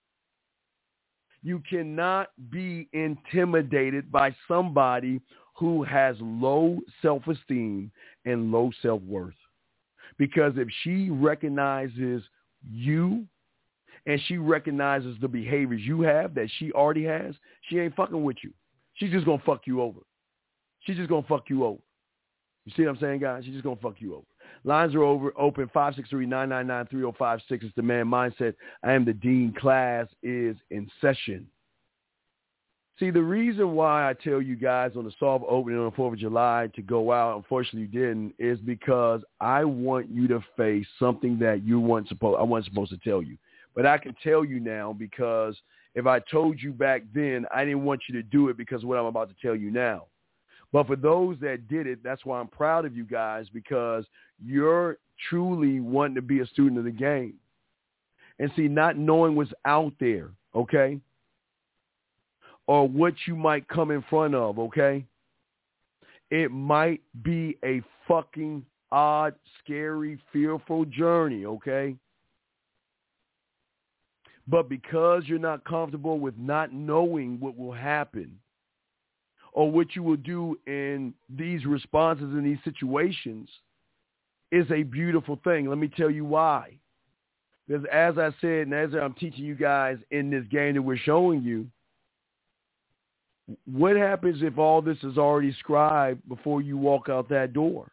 You cannot be intimidated by somebody who has low self-esteem and low self-worth. Because if she recognizes you and she recognizes the behaviors you have that she already has, she ain't fucking with you. She's just going to fuck you over. She's just going to fuck you over. You see what I'm saying, guys? She's just going to fuck you over. Lines are open, 563-999-3056. It's the Man Mindset. I am the Dean. Class is in session. See, the reason why I tell you guys on the soft opening on the 4th of July to go out, unfortunately you didn't, is because I want you to face something that I wasn't supposed to tell you. But I can tell you now because if I told you back then, I didn't want you to do it because of what I'm about to tell you now. But for those that did it, that's why I'm proud of you guys, because you're truly wanting to be a student of the game. And see, not knowing what's out there, okay, or what you might come in front of, okay, it might be a fucking odd, scary, fearful journey, okay? But because you're not comfortable with not knowing what will happen, or what you will do in these responses in these situations is a beautiful thing. Let me tell you why. Because as I said, and as I'm teaching you guys in this game that we're showing you, what happens if all this is already scribed before you walk out that door?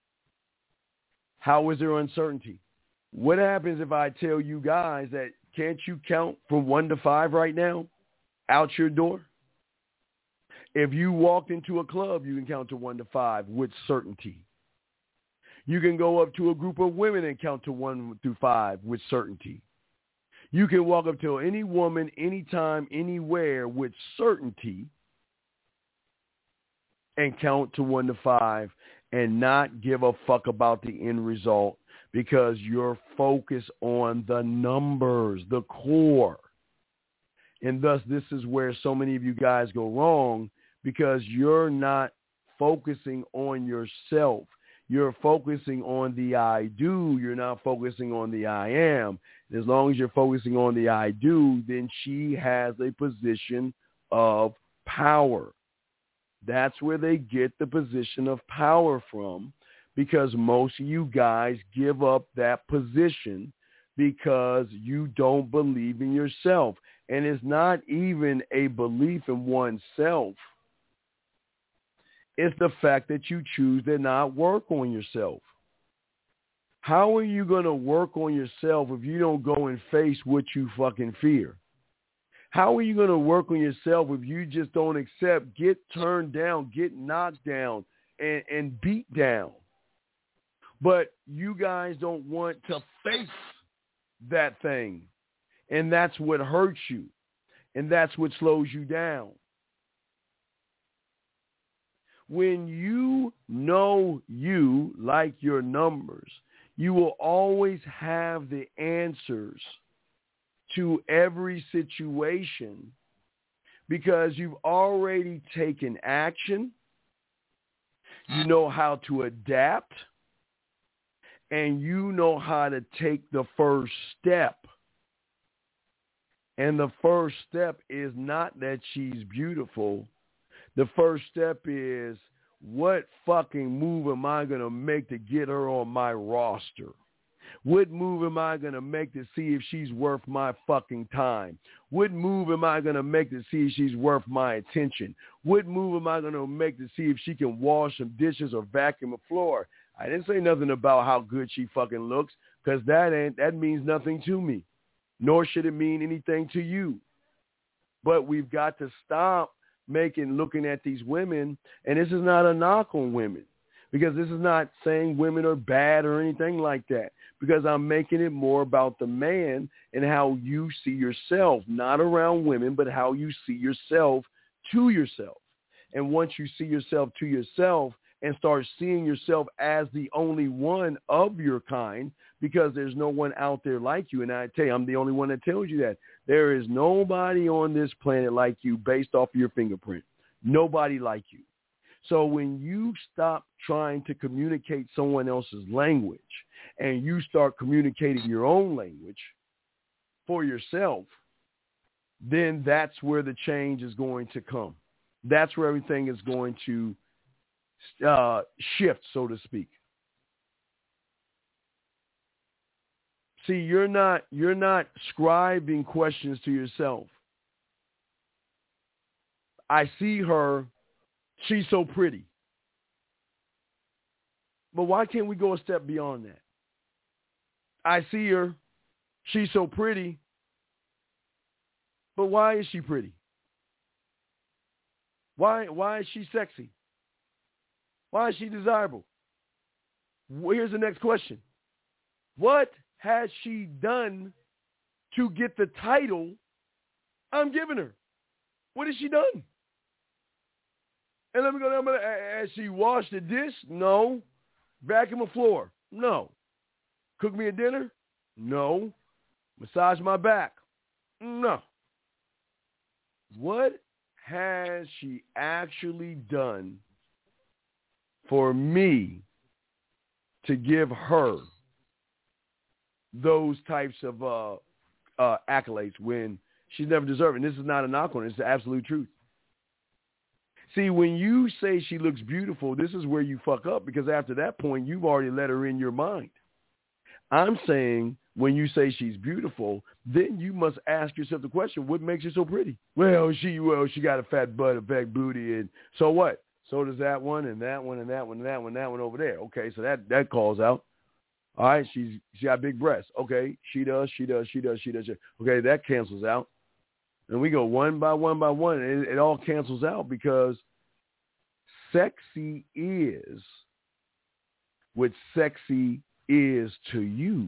How is there uncertainty? What happens if I tell you guys that can't you count from 1 to 5 right now out your door? If you walked into a club, you can count to 1 to 5 with certainty. You can go up to a group of women and count to 1 through 5 with certainty. You can walk up to any woman, anytime, anywhere with certainty and count to 1 to 5 and not give a fuck about the end result because you're focused on the numbers, the core. And thus, this is where so many of you guys go wrong, because you're not focusing on yourself. You're focusing on the I do. You're not focusing on the I am. As long as you're focusing on the I do, then she has a position of power. That's where they get the position of power from, because most of you guys give up that position because you don't believe in yourself. And it's not even a belief in oneself. It's the fact that you choose to not work on yourself. How are you going to work on yourself if you don't go and face what you fucking fear? How are you going to work on yourself if you just don't accept, get turned down, get knocked down, and beat down? But you guys don't want to face that thing. And that's what hurts you. And that's what slows you down. When you know you, like your numbers, you will always have the answers to every situation because you've already taken action. You know how to adapt, and you know how to take the first step. And the first step is not that she's beautiful. The first step is, what fucking move am I going to make to get her on my roster? What move am I going to make to see if she's worth my fucking time? What move am I going to make to see if she's worth my attention? What move am I going to make to see if she can wash some dishes or vacuum a floor? I didn't say nothing about how good she fucking looks, because that means nothing to me, nor should it mean anything to you. But we've got to stop looking at these women, and this is not a knock on women, because this is not saying women are bad or anything like that, because I'm making it more about the man and how you see yourself, not around women, but how you see yourself to yourself. And once you see yourself to yourself and start seeing yourself as the only one of your kind, because there's no one out there like you. And I tell you, I'm the only one that tells you that. There is nobody on this planet like you based off of your fingerprint. Nobody like you. So when you stop trying to communicate someone else's language and you start communicating your own language for yourself, then that's where the change is going to come. That's where everything is going to shift, so to speak. See, you're not scribing questions to yourself. I see her, she's so pretty. But why can't we go a step beyond that? I see her, she's so pretty. But why is she pretty? Why is she sexy? Why is she desirable? Well, here's the next question. What has she done to get the title I'm giving her? What has she done? And let me go down. Has she washed the dish? No. Vacuum the floor? No. Cook me a dinner? No. Massage my back? No. What has she actually done for me to give her those types of accolades when she's never deserved it? And this is not a knock on it. It's the absolute truth. See, when you say she looks beautiful, this is where you fuck up, because after that point, you've already let her in your mind. I'm saying when you say she's beautiful, then you must ask yourself the question, what makes her so pretty? Well, she got a fat butt, a big booty, and so what? So does that one and that one and that one and that one and that one over there. Okay, so that calls out. All right, she got big breasts. Okay, she does. Okay, that cancels out. And we go one by one by one, and it all cancels out, because sexy is what sexy is to you.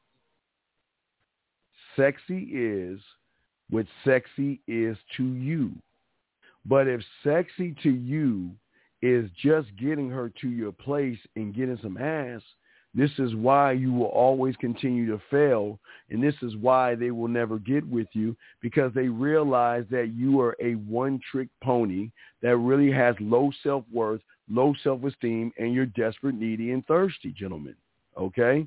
Sexy is what sexy is to you. But if sexy to you is just getting her to your place and getting some ass, this is why you will always continue to fail, and this is why they will never get with you, because they realize that you are a one-trick pony that really has low self-worth, low self-esteem, and you're desperate, needy, and thirsty, gentlemen, okay?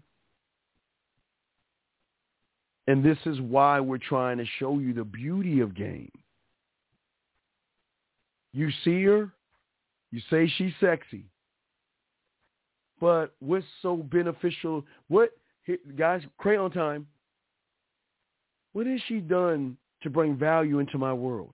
And this is why we're trying to show you the beauty of game. You see her, you say she's sexy. But what's so beneficial? Guys, crayon time. What has she done to bring value into my world?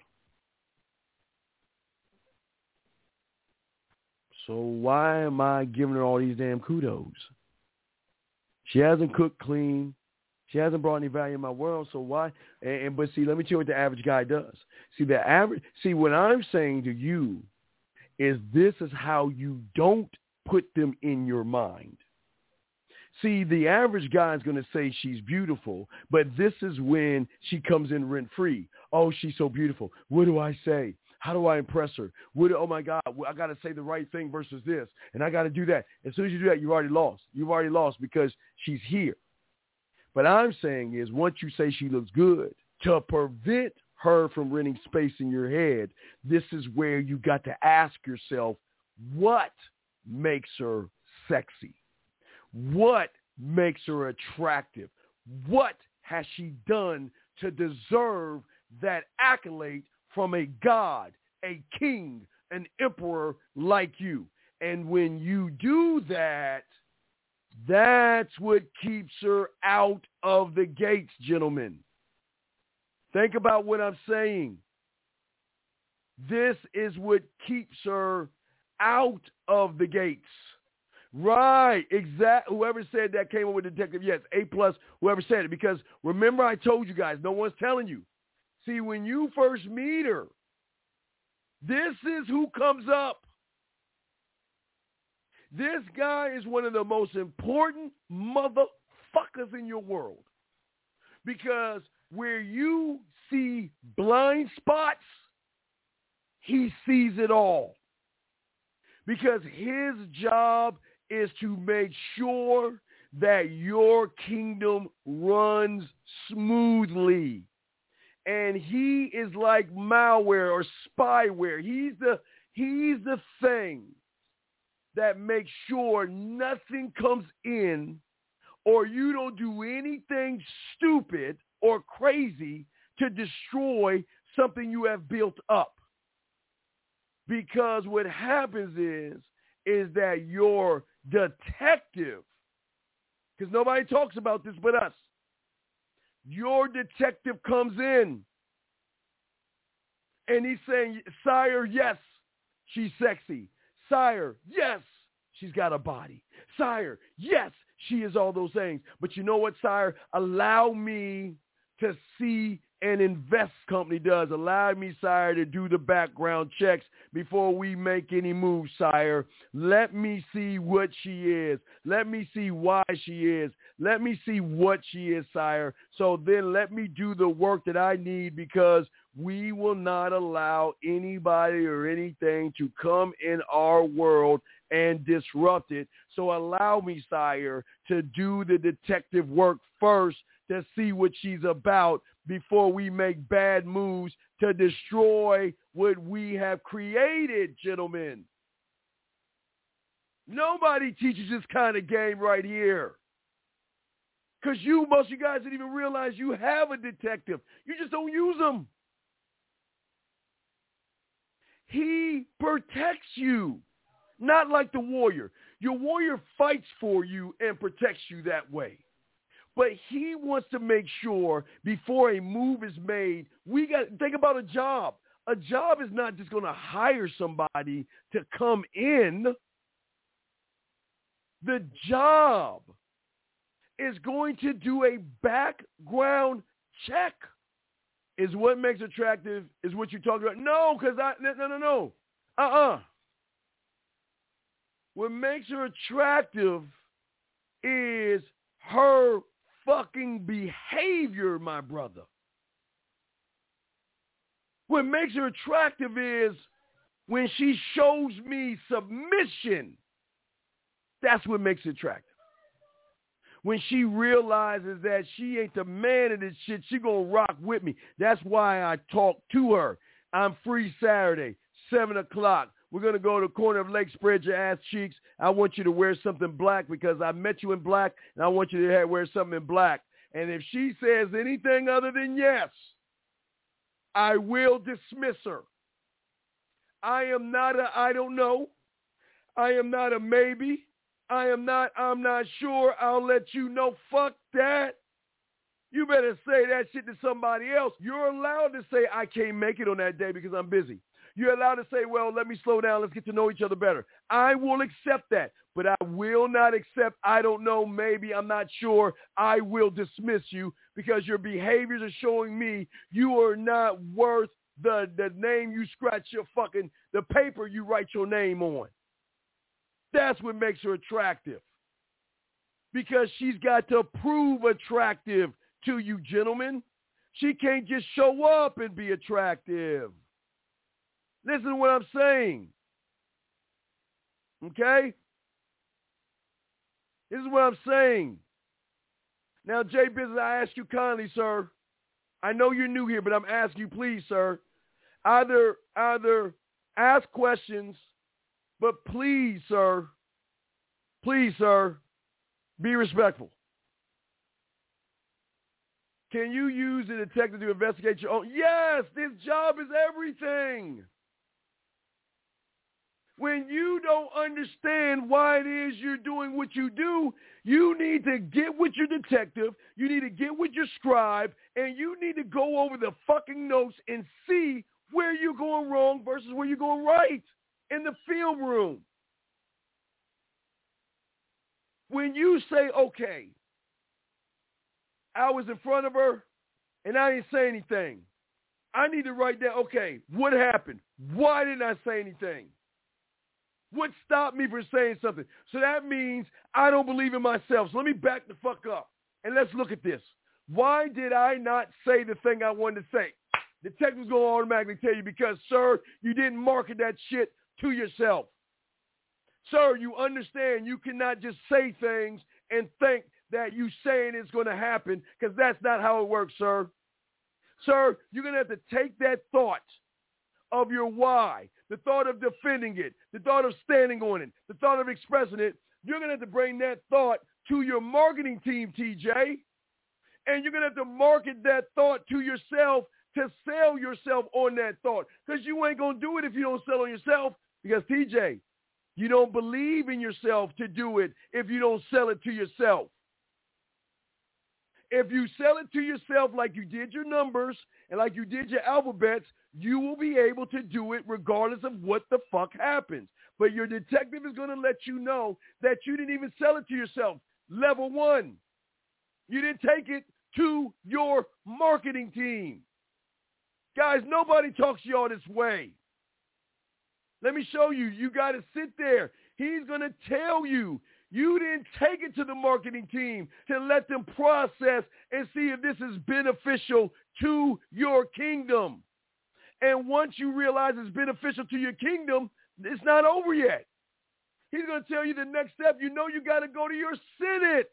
So why am I giving her all these damn kudos? She hasn't cooked clean. She hasn't brought any value in my world. So why? But see, let me tell you what the average guy does. See, what I'm saying to you is this is how you don't put them in your mind. See, the average guy is going to say she's beautiful, but this is when she comes in rent-free. Oh, she's so beautiful. What do I say? How do I impress her? Oh, my God, I got to say the right thing versus this, and I got to do that. As soon as you do that, you've already lost. You've already lost because she's here. But I'm saying is once you say she looks good, to prevent her from renting space in your head. This is where you got to ask yourself, what makes her sexy? What makes her attractive? What has she done to deserve that accolade from a god, a king, an emperor like you? And when you do that, that's what keeps her out of the gates, gentlemen. Think about what I'm saying. This is what keeps her out of the gates. Right, exactly. Whoever said that came up with detective, yes, A+, whoever said it. Because remember I told you guys, no one's telling you. See, when you first meet her, this is who comes up. This guy is one of the most important motherfuckers in your world. Because where you see blind spots, he sees it all. Because his job is to make sure that your kingdom runs smoothly. And he is like malware or spyware. He's the thing that makes sure nothing comes in or you don't do anything stupid or crazy to destroy something you have built up. Because what happens is that your detective, because nobody talks about this but us, your detective comes in and he's saying, sire, yes, she's sexy. Sire, yes, she's got a body. Sire, yes, she is all those things. But you know what, sire? Allow me to see an invest company does. Allow me, sire, to do the background checks before we make any moves, sire. Let me see what she is. Let me see why she is. Let me see what she is, sire. So then let me do the work that I need, because we will not allow anybody or anything to come in our world and disrupt it. So allow me, sire, to do the detective work first to see what she's about before we make bad moves to destroy what we have created, gentlemen. Nobody teaches this kind of game right here. Because most of you guys didn't even realize you have a detective. You just don't use them. He protects you, not like the warrior. Your warrior fights for you and protects you that way. But he wants to make sure before a move is made, we got to think about a job. A job is not just going to hire somebody to come in. The job is going to do a background check. Is what makes attractive, is what you talk about. No, because no. What makes her attractive is her fucking behavior, my brother. What makes her attractive is when she shows me submission. That's what makes it attractive. When she realizes that she ain't the man of this shit, she gonna rock with me. That's why I talk to her. I'm free Saturday, 7 o'clock. We're going to go to the corner of Lake, spread your ass cheeks. I want you to wear something black because I met you in black, and I want you to wear something in black. And if she says anything other than yes, I will dismiss her. I am not a I don't know. I am not a maybe. I'm not sure. I'll let you know. Fuck that. You better say that shit to somebody else. You're allowed to say, I can't make it on that day because I'm busy. You're allowed to say, well, let me slow down. Let's get to know each other better. I will accept that, but I will not accept, I don't know, maybe, I'm not sure. I will dismiss you because your behaviors are showing me you are not worth the name you scratch your fucking, the paper you write your name on. That's what makes her attractive. Because she's got to prove attractive to you, gentlemen. She can't just show up and be attractive. Listen to what I'm saying. Okay? This is what I'm saying. Now, Jay Business, I ask you kindly, sir, I know you're new here, but I'm asking you, please, sir, either ask questions, but please, sir, be respectful. Can you use the detective to investigate your own? Yes, this job is everything. When you don't understand why it is you're doing what you do, you need to get with your detective, you need to get with your scribe, and you need to go over the fucking notes and see where you're going wrong versus where you're going right in the film room. When you say, okay, I was in front of her and I didn't say anything, I need to write down, okay, what happened? Why didn't I say anything? What stopped me from saying something? So that means I don't believe in myself. So let me back the fuck up and let's look at this. Why did I not say the thing I wanted to say? Detective's going to automatically tell you because, sir, you didn't market that shit to yourself. Sir, you understand you cannot just say things and think that you saying it's going to happen because that's not how it works, sir. Sir, you're going to have to take that thought of your why, the thought of defending it, the thought of standing on it, the thought of expressing it. You're going to have to bring that thought to your marketing team, TJ, and you're going to have to market that thought to yourself to sell yourself on that thought because you ain't going to do it if you don't sell on yourself because, TJ, you don't believe in yourself to do it if you don't sell it to yourself. If you sell it to yourself like you did your numbers and like you did your alphabets, you will be able to do it regardless of what the fuck happens. But your detective is going to let you know that you didn't even sell it to yourself. Level 1. You didn't take it to your marketing team. Guys, nobody talks to y'all this way. Let me show you. You got to sit there. He's going to tell you. You didn't take it to the marketing team to let them process and see if this is beneficial to your kingdom. And once you realize it's beneficial to your kingdom, it's not over yet. He's going to tell you the next step. You know you got to go to your Senate.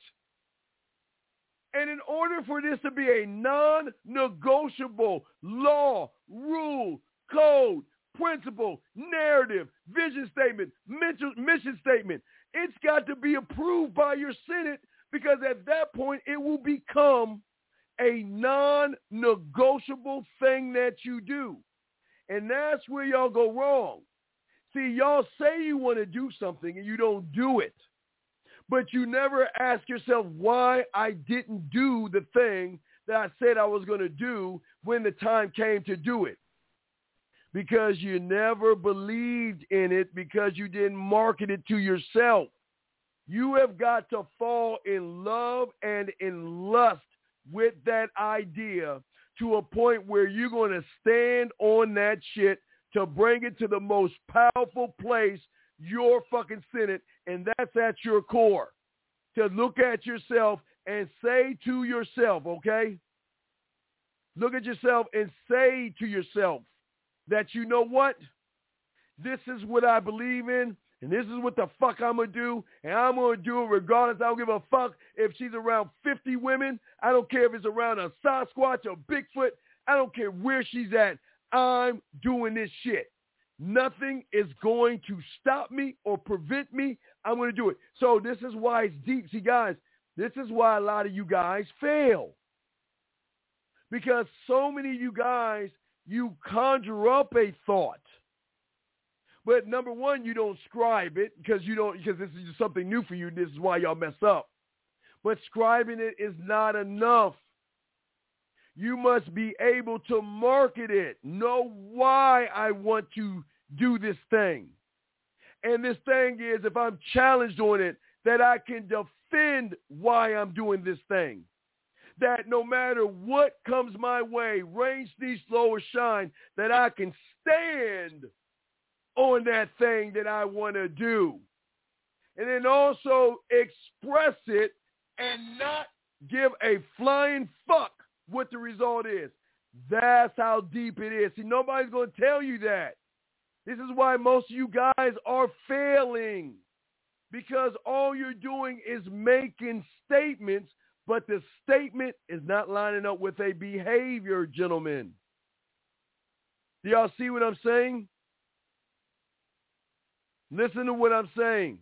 And in order for this to be a non-negotiable law, rule, code, principle, narrative, vision statement, mission statement, it's got to be approved by your Senate because at that point it will become a non-negotiable thing that you do. And that's where y'all go wrong. See, y'all say you want to do something and you don't do it. But you never ask yourself why I didn't do the thing that I said I was going to do when the time came to do it. Because you never believed in it because you didn't market it to yourself. You have got to fall in love and in lust with that idea to a point where you're going to stand on that shit to bring it to the most powerful place, your fucking Senate, and that's at your core. To look at yourself and say to yourself, okay? Look at yourself and say to yourself that you know what? This is what I believe in, and this is what the fuck I'm going to do, and I'm going to do it regardless. I don't give a fuck if she's around 50 women. I don't care if it's around a Sasquatch or Bigfoot. I don't care where she's at. I'm doing this shit. Nothing is going to stop me or prevent me. I'm going to do it. So this is why it's deep. See, guys, this is why a lot of you guys fail. Because so many of you guys, you conjure up a thought. But number one, you don't scribe it because this is just something new for you. This is why y'all mess up. But scribing it is not enough. You must be able to market it. Know why I want to do this thing. And this thing is, if I'm challenged on it, that I can defend why I'm doing this thing. That no matter what comes my way, rain, sneeze, slow, or shine, that I can stand on that thing that I want to do. And then also express it and not give a flying fuck what the result is. That's how deep it is. See, nobody's going to tell you that. This is why most of you guys are failing. Because all you're doing is making statements, But the statement is not lining up with a behavior, gentlemen. Do y'all see what I'm saying? Listen to what I'm saying.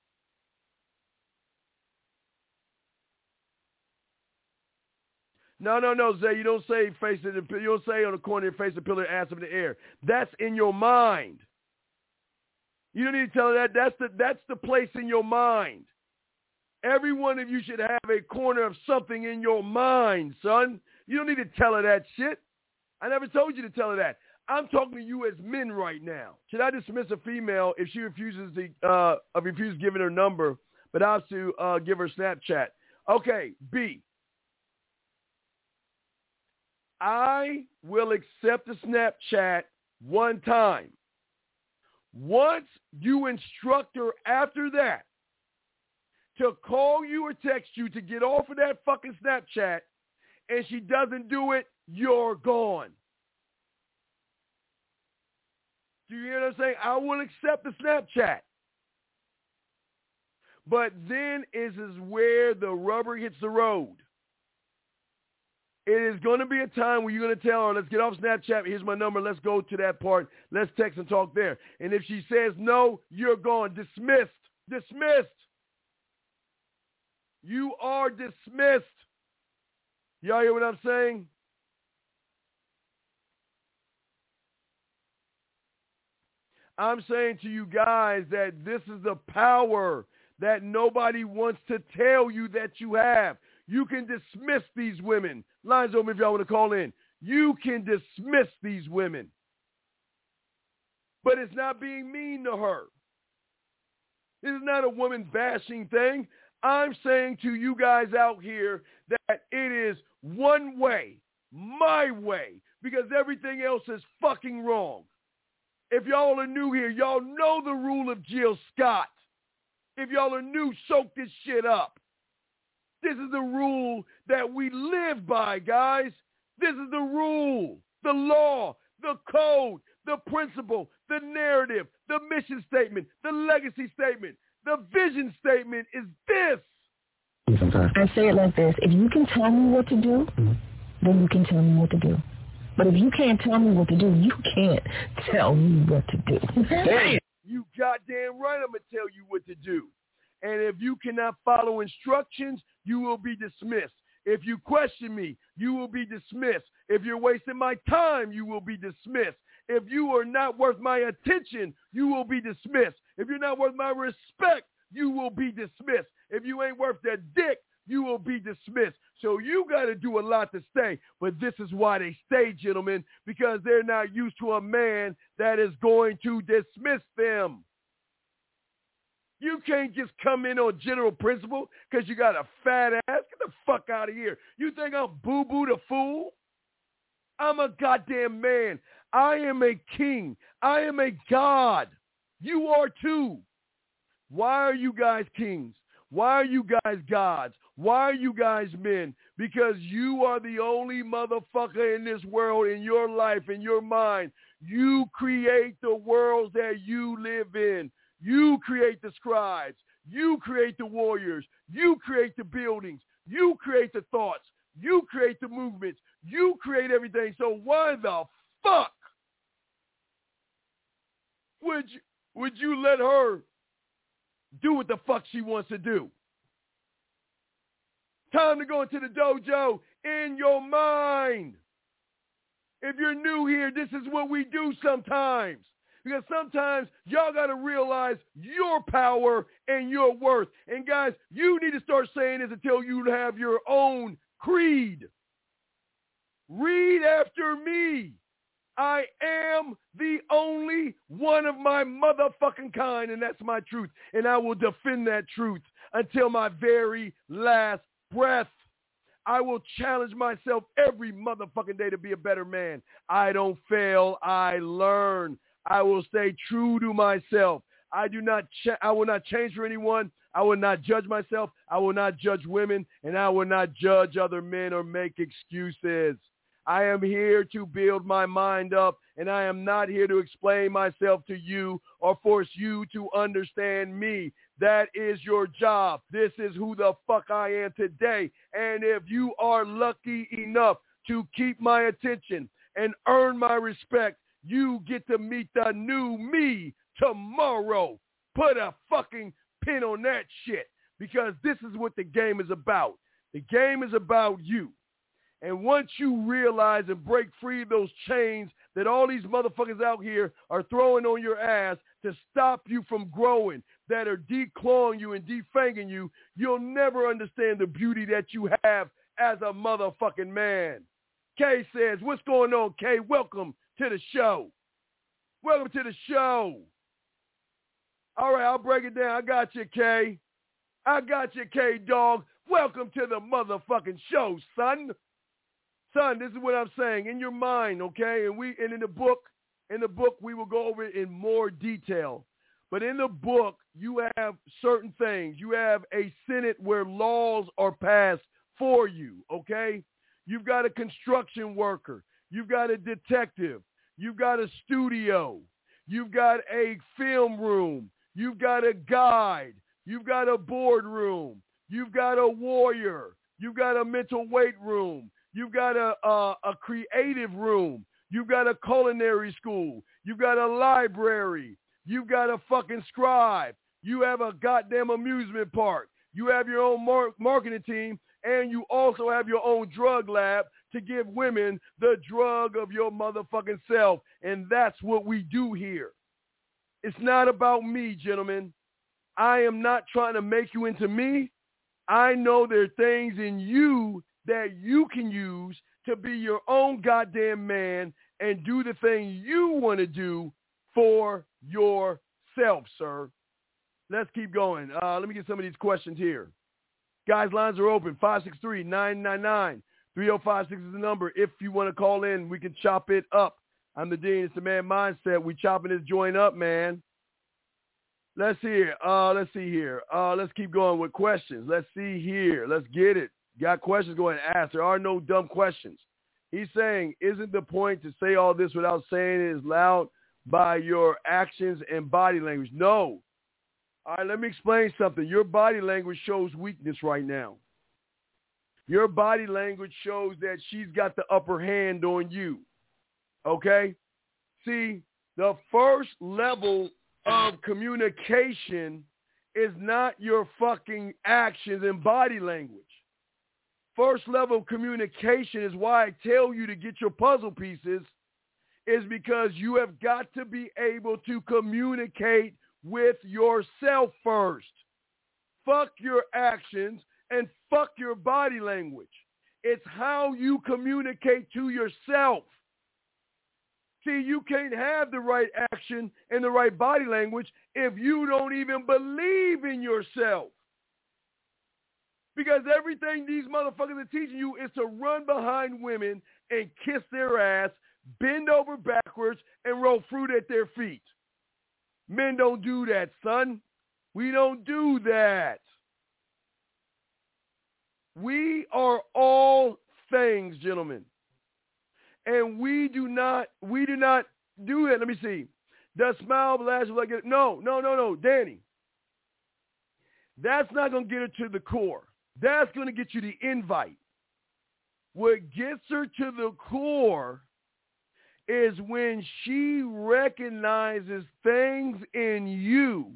No, Zay, you don't say face it. You don't say on the corner, face the pillar, ass up in the air. That's in your mind. You don't need to tell her that. That's the place in your mind. Every one of you should have a corner of something in your mind, son. You don't need to tell her that shit. I never told you to tell her that. I'm talking to you as men right now. Should I dismiss a female if she refuses giving her number, but I have to give her Snapchat? Okay, B. I will accept the Snapchat one time. Once you instruct her after that to call you or text you to get off of that fucking Snapchat and she doesn't do it, you're gone. Do you hear what I'm saying? I will accept the Snapchat. But then is where the rubber hits the road. It is going to be a time where you're going to tell her, let's get off Snapchat. Here's my number. Let's go to that part. Let's text and talk there. And if she says no, you're gone. Dismissed. Dismissed. You are dismissed. Y'all hear what I'm saying? I'm saying to you guys that this is the power that nobody wants to tell you that you have. You can dismiss these women. Lines open if y'all want to call in. You can dismiss these women. But it's not being mean to her. This is not a woman bashing thing. I'm saying to you guys out here that it is one way, my way, because everything else is fucking wrong. If y'all are new here, y'all know the rule of Jill Scott. If y'all are new, soak this shit up. This is the rule that we live by, guys. This is the rule, the law, the code, the principle, the narrative, the mission statement, the legacy statement, the vision statement is this. I say it like this. If you can tell me what to do, then you can tell me what to do. But if you can't tell me what to do, you can't tell me what to do. Damn. You goddamn right I'm going to tell you what to do. And if you cannot follow instructions, you will be dismissed. If you question me, you will be dismissed. If you're wasting my time, you will be dismissed. If you are not worth my attention, you will be dismissed. If you're not worth my respect, you will be dismissed. If you ain't worth that dick, you will be dismissed. So you got to do a lot to stay. But this is why they stay, gentlemen, because they're not used to a man that is going to dismiss them. You can't just come in on general principle because you got a fat ass. Get the fuck out of here. You think I'm Boo-Boo the fool? I'm a goddamn man. I am a king. I am a god. You are too. Why are you guys kings? Why are you guys gods? Why are you guys men? Because you are the only motherfucker in this world, in your life, in your mind. You create the worlds that you live in. You create the scribes. You create the warriors. You create the buildings. You create the thoughts. You create the movements. You create everything. So why the fuck would you let her do what the fuck she wants to do? Time to go into the dojo in your mind. If you're new here, this is what we do sometimes. Because sometimes y'all got to realize your power and your worth. And guys, you need to start saying this until you have your own creed. Read after me. I am the only one of my motherfucking kind, and that's my truth. And I will defend that truth until my very last breath. I will challenge myself every motherfucking day to be a better man. I don't fail. I learn. I will stay true to myself. I will not change for anyone. I will not judge myself. I will not judge women, and I will not judge other men or make excuses. I am here to build my mind up, and I am not here to explain myself to you or force you to understand me. That is your job. This is who the fuck I am today. And if you are lucky enough to keep my attention and earn my respect, you get to meet the new me tomorrow. Put a fucking pin on that shit, because this is what the game is about. The game is about you. And once you realize and break free of those chains that all these motherfuckers out here are throwing on your ass to stop you from growing, that are declawing you and defanging you, you'll never understand the beauty that you have as a motherfucking man. Kay says, what's going on, Kay? Welcome to the show. Welcome to the show. All right, I'll break it down. I got you, Kay. I got you, Kay, dog. Welcome to the motherfucking show, son. Son, this is what I'm saying. In your mind, okay? And in the book we will go over it in more detail. But in the book, you have certain things. You have a Senate where laws are passed for you, okay? You've got a construction worker. You've got a detective. You've got a studio. You've got a film room. You've got a guide. You've got a boardroom. You've got a warrior. You've got a mental weight room. You've got a creative room. You've got a culinary school. You've got a library. You've got a fucking scribe. You have a goddamn amusement park. You have your own marketing team, and you also have your own drug lab to give women the drug of your motherfucking self. And that's what we do here. It's not about me, gentlemen. I am not trying to make you into me. I know there are things in you that you can use to be your own goddamn man and do the thing you want to do for yourself, sir. Let's keep going. Let me get some of these questions here. Guys, lines are open. 563-999-3056 is the number. If you want to call in, we can chop it up. I'm the Dean. It's the Man Mindset. We chopping this joint up, man. Let's see here. Let's keep going with questions. Let's see here. Let's get it. Got questions going to ask. There are no dumb questions. He's saying, isn't the point to say all this without saying it is loud by your actions and body language? No. All right, let me explain something. Your body language shows weakness right now. Your body language shows that she's got the upper hand on you. Okay? See, the first level of communication is not your fucking actions and body language. First level of communication is why I tell you to get your puzzle pieces, is because you have got to be able to communicate with yourself first. Fuck your actions and fuck your body language. It's how you communicate to yourself. See, you can't have the right action and the right body language if you don't even believe in yourself. Because everything these motherfuckers are teaching you is to run behind women and kiss their ass, bend over backwards, and roll fruit at their feet. Men don't do that, son. We don't do that. We are all things, gentlemen. And we do not do it. Let me see. Does smile last like it? No, Danny. That's not going to get her to the core. That's going to get you the invite. What gets her to the core is when she recognizes things in you,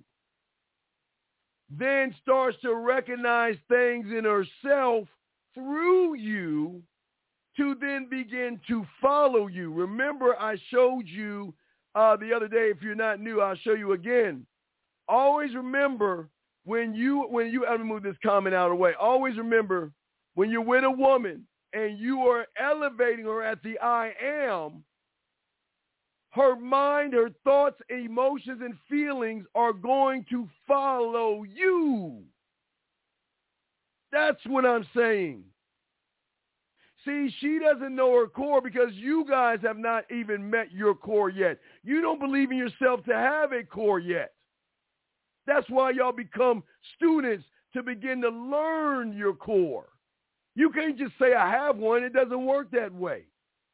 then starts to recognize things in herself through you, to then begin to follow you. Remember, I showed you the other day. If you're not new, I'll show you again. Always remember when you let me move this comment out of the way. Always remember when you're with a woman and you are elevating her at the I am, her mind, her thoughts, emotions, and feelings are going to follow you. That's what I'm saying. See, she doesn't know her core because you guys have not even met your core yet. You don't believe in yourself to have a core yet. That's why y'all become students, to begin to learn your core. You can't just say, I have one. It doesn't work that way.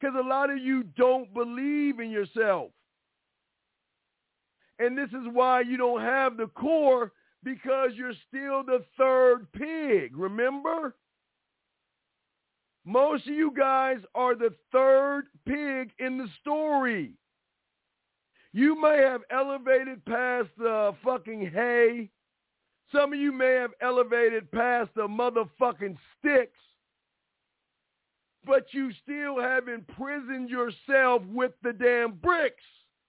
Because a lot of you don't believe in yourself. And this is why you don't have the core, because you're still the third pig, remember? Most of you guys are the third pig in the story. You may have elevated past the fucking hay. Some of you may have elevated past the motherfucking sticks. But you still have imprisoned yourself with the damn bricks.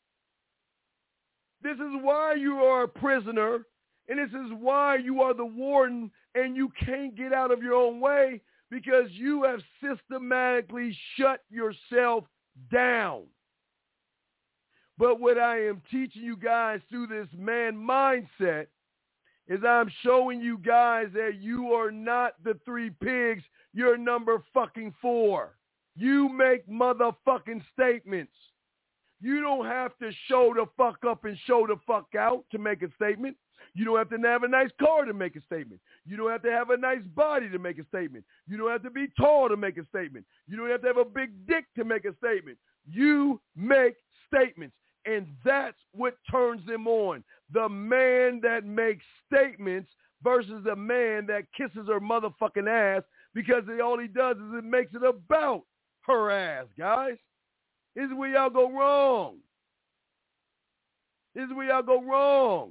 This is why you are a prisoner, and this is why you are the warden, and you can't get out of your own way, because you have systematically shut yourself down. But what I am teaching you guys through this man mindset is I'm showing you guys that you are not the three pigs. You're number fucking 4. You make motherfucking statements. You don't have to show the fuck up and show the fuck out to make a statement. You don't have to have a nice car to make a statement. You don't have to have a nice body to make a statement. You don't have to be tall to make a statement. You don't have to have a big dick to make a statement. You make statements, and that's what turns them on. The man that makes statements versus the man that kisses her motherfucking ass, because all he does is it makes it about her ass, guys. This is where y'all go wrong. This is where y'all go wrong.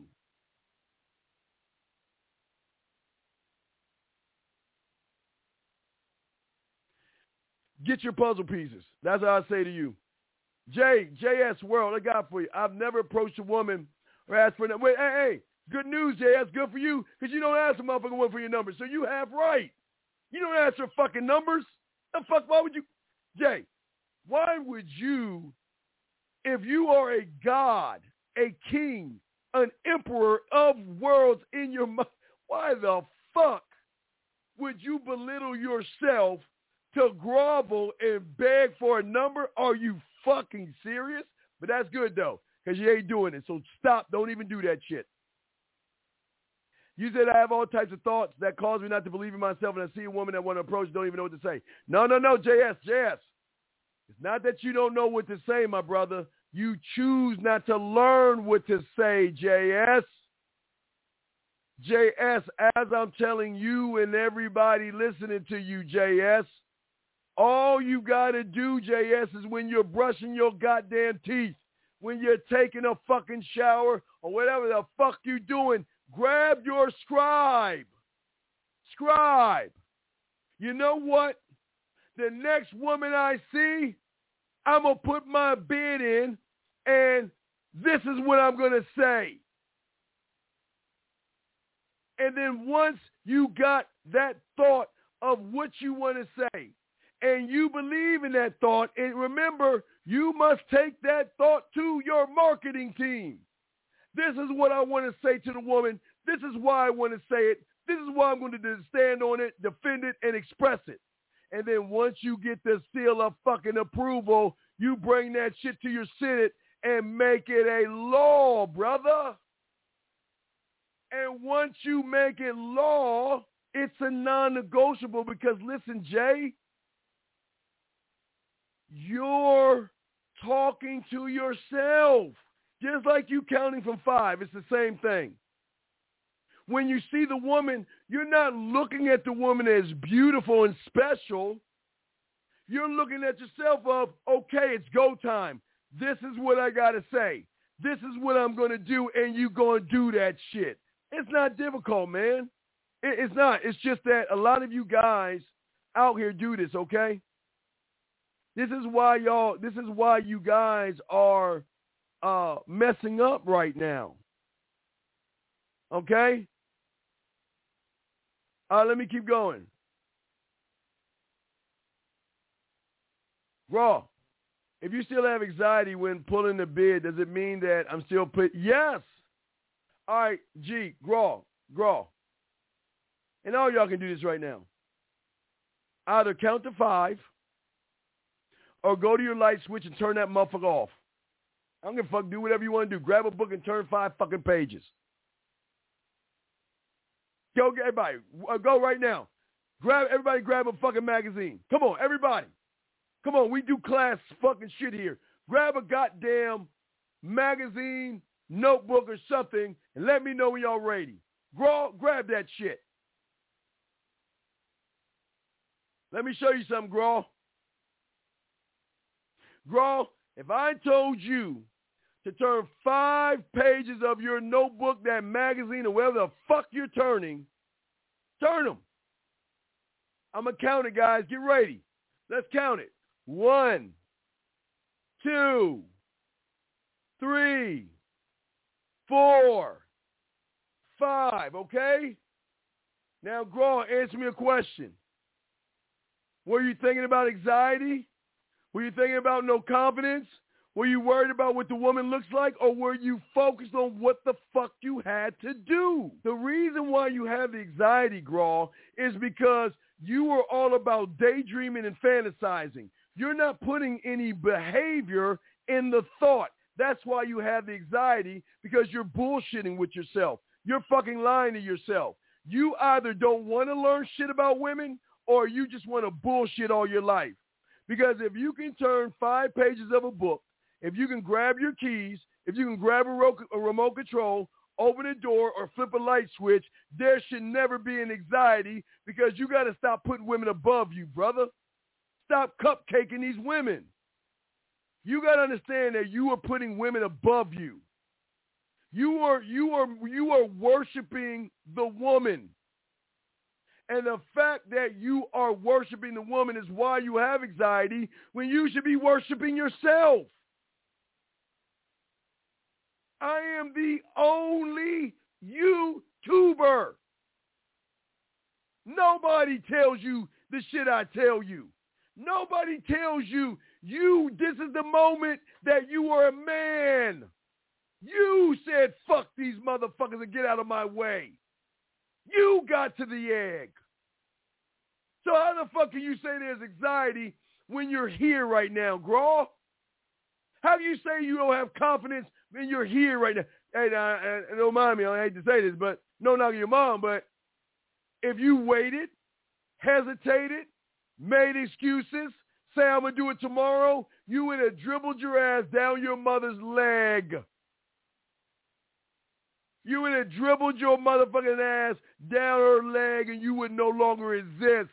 Get your puzzle pieces. That's what I say to you. JS World, I got for you. I've never approached a woman or asked for a number. Wait, hey, good news, JS. Good for you, because you don't ask a motherfucking woman for your number, so you have right. You don't ask for fucking numbers. The fuck, why would you? Jay, why would you, if you are a god, a king, an emperor of worlds in your mind, why the fuck would you belittle yourself to grovel and beg for a number? Are you fucking serious? But that's good, though, because you ain't doing it. So stop. Don't even do that shit. You said I have all types of thoughts that cause me not to believe in myself, and I see a woman that want to approach, don't even know what to say. No, JS. It's not that you don't know what to say, my brother. You choose not to learn what to say, JS. JS, as I'm telling you and everybody listening to you, JS, all you got to do, JS, is when you're brushing your goddamn teeth, when you're taking a fucking shower or whatever the fuck you doing, grab your scribe. You know what? The next woman I see, I'm going to put my bid in, and this is what I'm going to say. And then once you got that thought of what you want to say, and you believe in that thought, and remember, you must take that thought to your marketing team. This is what I want to say to the woman. This is why I want to say it. This is why I'm going to stand on it, defend it, and express it. And then once you get the seal of fucking approval, you bring that shit to your Senate and make it a law, brother. And once you make it law, it's a non-negotiable, because listen, Jay, you're talking to yourself. Just like you counting from 5, it's the same thing. When you see the woman, you're not looking at the woman as beautiful and special. You're looking at yourself of, okay, it's go time. This is what I got to say. This is what I'm going to do, and you going to do that shit. It's not difficult, man. It's not. It's just that a lot of you guys out here do this, okay? This is why you guys are messing up right now. Okay? Let me keep going. Raw, if you still have anxiety when pulling the bid, does it mean that I'm still Yes. All right, G, Graw. And all y'all can do this right now. Either count to 5 or go to your light switch and turn that motherfucker off. I don't give a fuck. Do whatever you want to do. Grab a book and turn 5 fucking pages. Go, everybody. Go right now. Everybody grab a fucking magazine. Come on, everybody. Come on, we do class fucking shit here. Grab a goddamn magazine, notebook, or something, and let me know when y'all ready. Grab that shit. Let me show you something, Graw. Graw, if I told you to turn 5 pages of your notebook, that magazine, or whatever the fuck you're turning, turn them. I'm going to count it, guys. Get ready. Let's count it. 1, 2, 3, 4, 5, okay? Now, Graw, answer me a question. Were you thinking about anxiety? Were you thinking about no confidence? Were you worried about what the woman looks like? Or were you focused on what the fuck you had to do? The reason why you have the anxiety, Graw, is because you were all about daydreaming and fantasizing. You're not putting any behavior in the thought. That's why you have the anxiety, because you're bullshitting with yourself. You're fucking lying to yourself. You either don't want to learn shit about women or you just want to bullshit all your life. Because if you can turn 5 pages of a book, if you can grab your keys, if you can grab a remote control, open a door, or flip a light switch, there should never be an anxiety, because you got to stop putting women above you, brother. Stop cupcaking these women. You got to understand that you are putting women above you. You are worshiping the woman. And the fact that you are worshiping the woman is why you have anxiety, when you should be worshiping yourself. I am the only YouTuber. Nobody tells you the shit I tell you. Nobody tells you, this is the moment that you are a man. You said, fuck these motherfuckers and get out of my way. You got to the egg. So how the fuck can you say there's anxiety when you're here right now, Graw? How do you say you don't have confidence when you're here right now? Hey, don't mind me, I hate to say this, but no knocking your mom, but if you waited, hesitated, made excuses, say I'm going to do it tomorrow, you would have dribbled your ass down your mother's leg. You would have dribbled your motherfucking ass down her leg and you would no longer exist.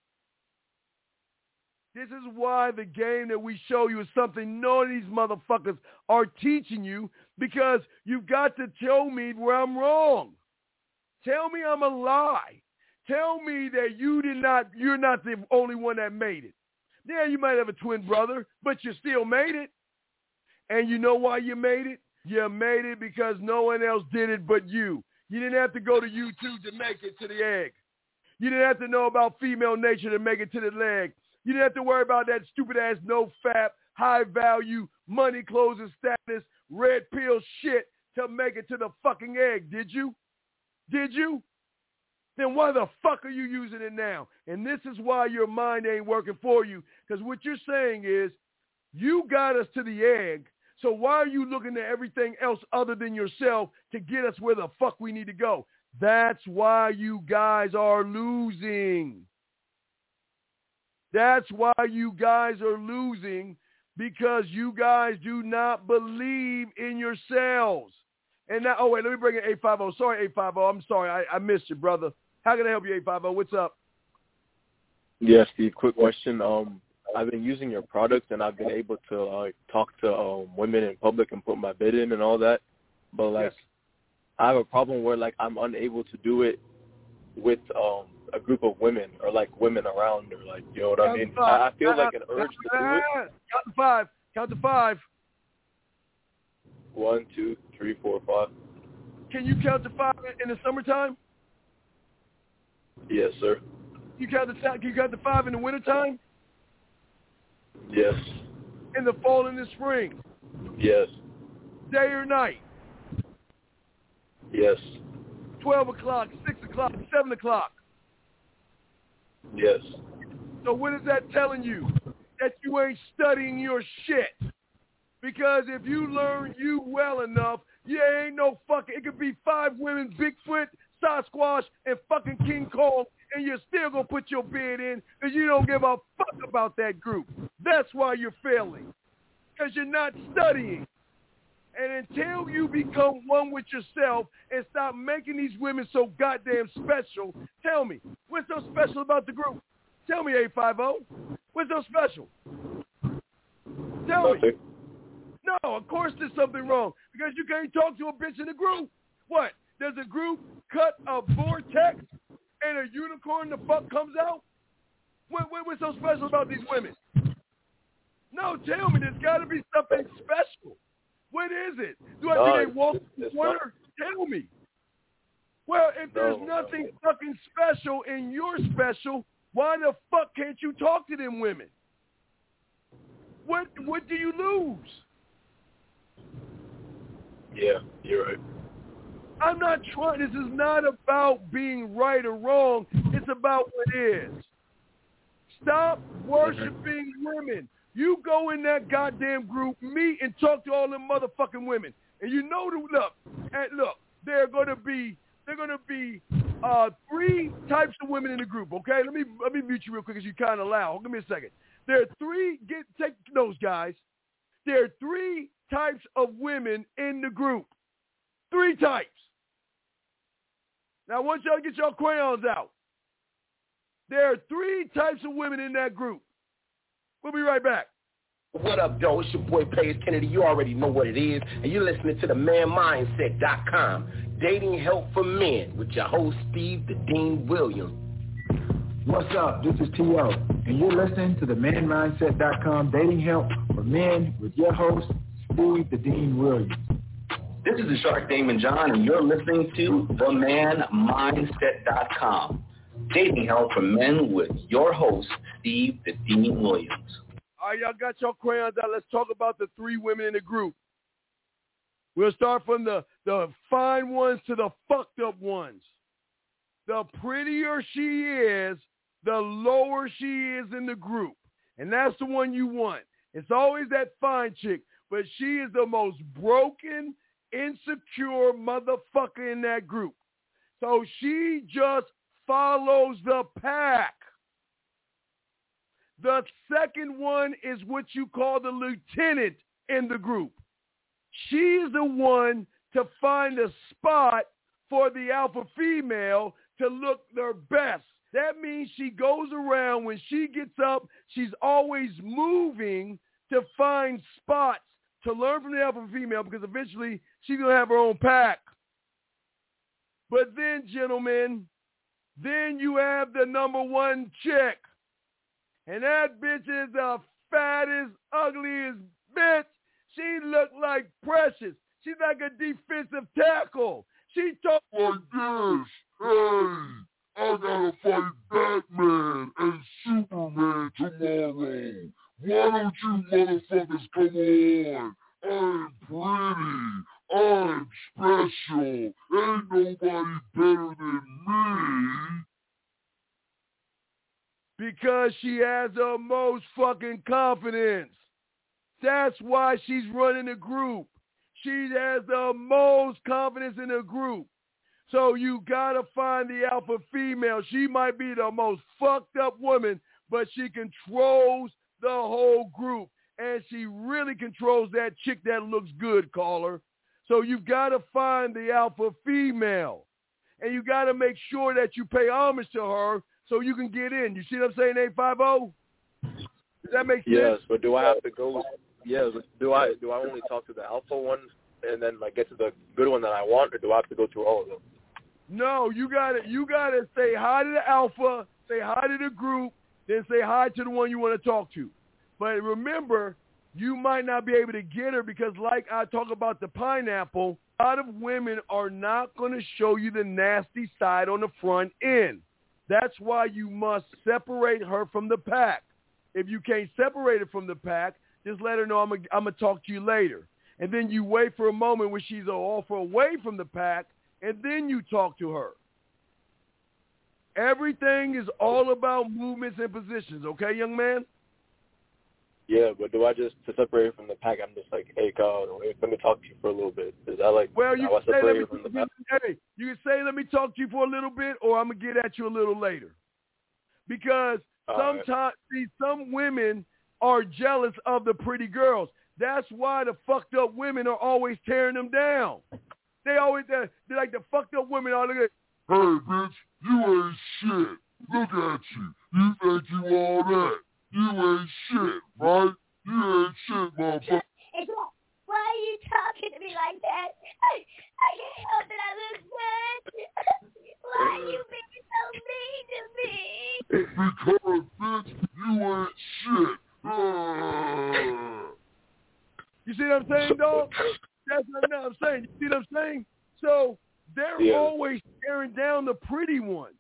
This is why the game that we show you is something none of these motherfuckers are teaching you, because you've got to tell me where I'm wrong. Tell me I'm a lie. Tell me that you're not the only one that made it. Yeah, you might have a twin brother, but you still made it. And you know why you made it? You made it because no one else did it but you. You didn't have to go to YouTube to make it to the egg. You didn't have to know about female nature to make it to the leg. You didn't have to worry about that stupid-ass no-fap, high-value, money, clothes, and status, red pill shit to make it to the fucking egg, did you? Did you? Then why the fuck are you using it now? And this is why your mind ain't working for you, because what you're saying is, you got us to the egg, so why are you looking at everything else other than yourself to get us where the fuck we need to go? That's why you guys are losing. That's why you guys are losing, because you guys do not believe in yourselves. And now, oh, wait, let me bring in 850. Sorry, 850. I'm sorry. I missed you, brother. How can I help you, 850? What's up? Yeah, Steve, quick question. I've been using your products, and I've been able to talk to women in public and put my bid in and all that. But, yes. I have a problem where, I'm unable to do it with a group of women or, women around or, you know what I mean? I feel like an urge to do it. Count to 5. Count to 5. 1, 2, 3, 4, 5. Can you count to 5 in the summertime? Yes, sir. Can you count to 5 in the wintertime? Yes. In the fall and the spring? Yes. Day or night? Yes. 12 o'clock, 6 o'clock, 7 o'clock? Yes. So what is that telling you? That you ain't studying your shit. Because if you learn you well enough, you ain't no fucking, it could be 5 women, Bigfoot, Sasquatch, and fucking King Kong, and you're still going to put your bid in because you don't give a fuck about that group. That's why you're failing, because you're not studying. And until you become one with yourself and stop making these women so goddamn special, tell me, what's so special about the group? Tell me, 850. What's so special? Tell me. No, of course there's something wrong, because you can't talk to a bitch in the group. What? Does a group cut a vortex and a unicorn the fuck comes out? What's so special about these women? No, tell me. There's got to be something special. What is it? Do they walk the corner? Tell me. Well, if there's nothing fucking special and you're special, why the fuck can't you talk to them women? What do you lose? Yeah, you're right. I'm not trying. This is not about being right or wrong. It's about what is. Stop worshiping women. You go in that goddamn group, meet and talk to all them motherfucking women, and you know look, there are gonna be 3 types of women in the group. Okay, let me mute you real quick because you're kind of loud. Give me a second. There are take those guys. There are 3 types of women in the group. 3 types. Now, I want y'all to get your crayons out. There are 3 types of women in that group. We'll be right back. What up, though? It's your boy, Paige Kennedy. You already know what it is. And you're listening to the manmindset.com. Dating help for men with your host, Steve the Dean Williams. What's up? This is T.O. And you're listening to the manmindset.com. Dating help for men with your host, Steve the Dean Williams. This is the Shark Damon John, and you're listening to themanmindset.com. Dating help for men with your host, Steve the Dean Williams. All right, y'all got your crayons out. Let's talk about the 3 women in the group. We'll start from the fine ones to the fucked up ones. The prettier she is, the lower she is in the group. And that's the one you want. It's always that fine chick, but she is the most broken, insecure motherfucker in that group. So she just follows the pack. The second one is what you call the lieutenant in the group. She's the one to find a spot for the alpha female to look their best. That means she goes around, when she gets up, she's always moving to find spots to learn from the alpha female, because eventually she's going to have her own pack. But then, gentlemen, then you have the number 1 chick. And that bitch is the fattest, ugliest bitch. She looked like Precious. She's like a defensive tackle. She talks like this. Hey, I gotta fight Batman and Superman tomorrow. Why don't you motherfuckers come on? I'm pretty. I'm special. Ain't nobody better than me. Because she has the most fucking confidence. That's why she's running the group. She has the most confidence in the group. So you got to find the alpha female. She might be the most fucked up woman, but she controls the whole group. And she really controls that chick that looks good, caller. So you've got to find the alpha female. And you got to make sure that you pay homage to her so you can get in. You see what I'm saying, 850? Does that make sense? Yes, but do I have to go? Yes, do I only talk to the alpha one and then like get to the good one that I want, or do I have to go through all of them? No, you gotta say hi to the alpha, say hi to the group, then say hi to the one you want to talk to. But remember, you might not be able to get her because, like I talk about the pineapple, a lot of women are not going to show you the nasty side on the front end. That's why you must separate her from the pack. If you can't separate her from the pack, just let her know I'm gonna talk to you later. And then you wait for a moment when she's off or away from the pack, and then you talk to her. Everything is all about movements and positions, okay, young man? Yeah, but do I just, to separate her from the pack, I'm just like, hey, God, let me talk to you for a little bit. Is that like, well, you can say, you can say, let me talk to you for a little bit, or I'm going to get at you a little later. Because sometimes, see, some women are jealous of the pretty girls. That's why the fucked up women are always tearing them down. They're like the fucked up women are looking at, hey, bitch, you ain't shit. Look at you. You think you all that. You ain't shit, right? You ain't shit, motherfucker. Why are you talking to me like that? I can't help that I look good. Why are you being so mean to me? Because, bitch, you ain't shit. You see what I'm saying, dog? That's what I'm saying. You see what I'm saying? So they're always tearing down the pretty ones.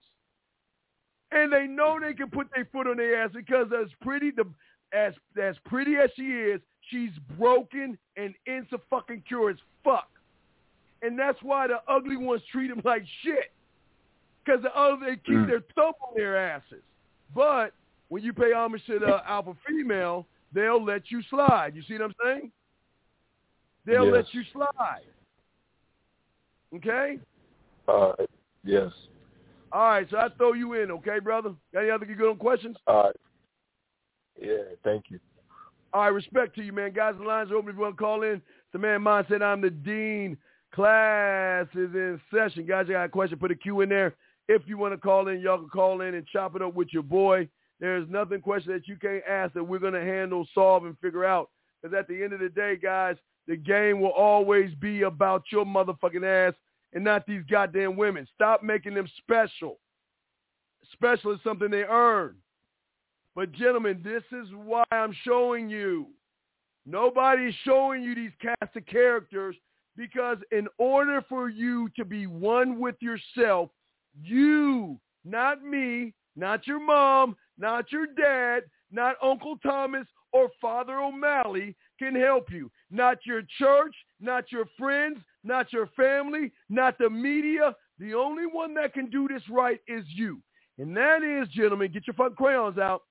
And they know they can put their foot on their ass because as pretty as she is, she's broken and insecure as fuck. And that's why the ugly ones treat them like shit. Because they keep their thumb on their asses. But when you pay homage to the alpha female, they'll let you slide. You see what I'm saying? They'll let you slide. Okay? Yes. All right, so I throw you in, okay, brother? Got any other good questions? All right. Yeah, thank you. All right, respect to you, man. Guys, the lines are open if you want to call in. It's the Man Mindset. I'm the Dean. Class is in session. Guys, I got a question. Put a Q in there. If you want to call in, y'all can call in and chop it up with your boy. There's nothing question that you can't ask that we're going to handle, solve, and figure out. Because at the end of the day, guys, the game will always be about your motherfucking ass and not these goddamn women. Stop making them special. Special is something they earn. But, gentlemen, this is why I'm showing you. Nobody's showing you these cast of characters because in order for you to be one with yourself, you, not me, not your mom, not your dad, not Uncle Thomas or Father O'Malley can help you. Not your church, not your friends, not your family, not the media. The only one that can do this right is you. And that is, gentlemen, get your fucking crayons out,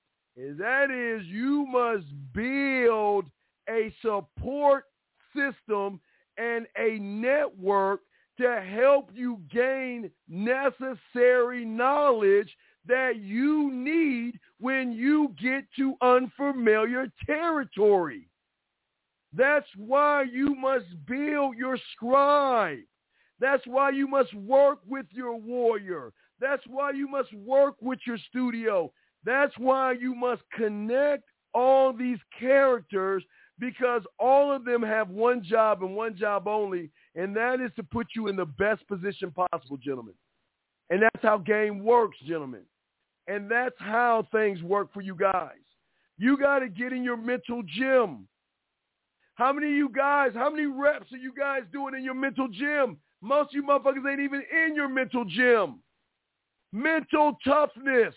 you must build a support system and a network to help you gain necessary knowledge that you need when you get to unfamiliar territory. That's why you must build your scribe. That's why you must work with your warrior. That's why you must work with your studio. That's why you must connect all these characters because all of them have one job and one job only, and that is to put you in the best position possible, gentlemen. And that's how game works, gentlemen. And that's how things work for you guys. You got to get in your mental gym. How many reps are you guys doing in your mental gym? Most of you motherfuckers ain't even in your mental gym. Mental toughness.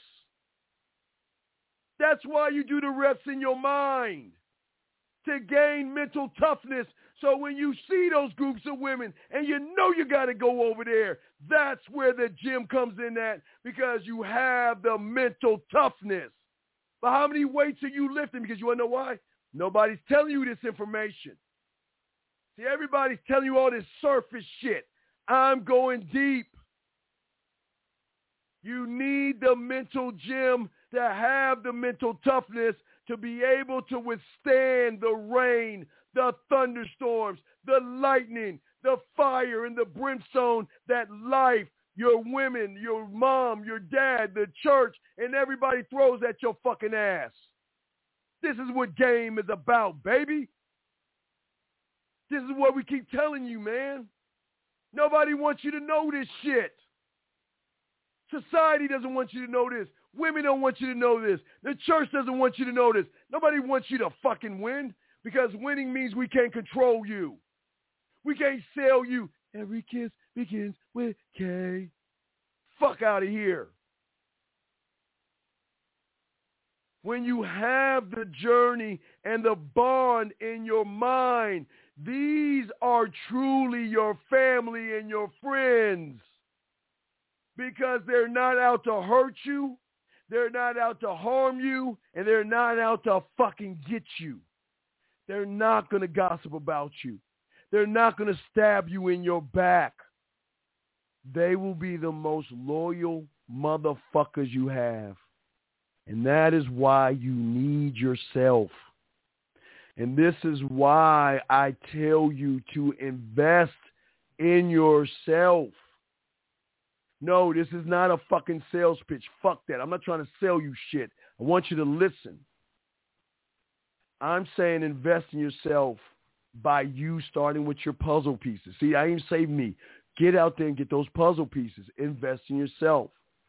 That's why you do the reps in your mind, to gain mental toughness. So when you see those groups of women and you know you got to go over there, that's where the gym comes in at because you have the mental toughness. But how many weights are you lifting? Because you want to know why? Nobody's telling you this information. See, everybody's telling you all this surface shit. I'm going deep. You need the mental gym to have the mental toughness to be able to withstand the rain, the thunderstorms, the lightning, the fire, and the brimstone that life, your women, your mom, your dad, the church, and everybody throws at your fucking ass. This is what game is about, baby. This is what we keep telling you, man. Nobody wants you to know this shit. Society doesn't want you to know this. Women don't want you to know this. The church doesn't want you to know this. Nobody wants you to fucking win because winning means we can't control you. We can't sell you. Every kiss begins with K. Fuck out of here. When you have the journey and the bond in your mind, these are truly your family and your friends because they're not out to hurt you, they're not out to harm you, and they're not out to fucking get you. They're not going to gossip about you. They're not going to stab you in your back. They will be the most loyal motherfuckers you have. And that is why you need yourself. And this is why I tell you to invest in yourself. No, this is not a fucking sales pitch. Fuck that. I'm not trying to sell you shit. I want you to listen. I'm saying invest in yourself by you starting with your puzzle pieces. See, I ain't say me. Get out there and get those puzzle pieces. Invest in yourself.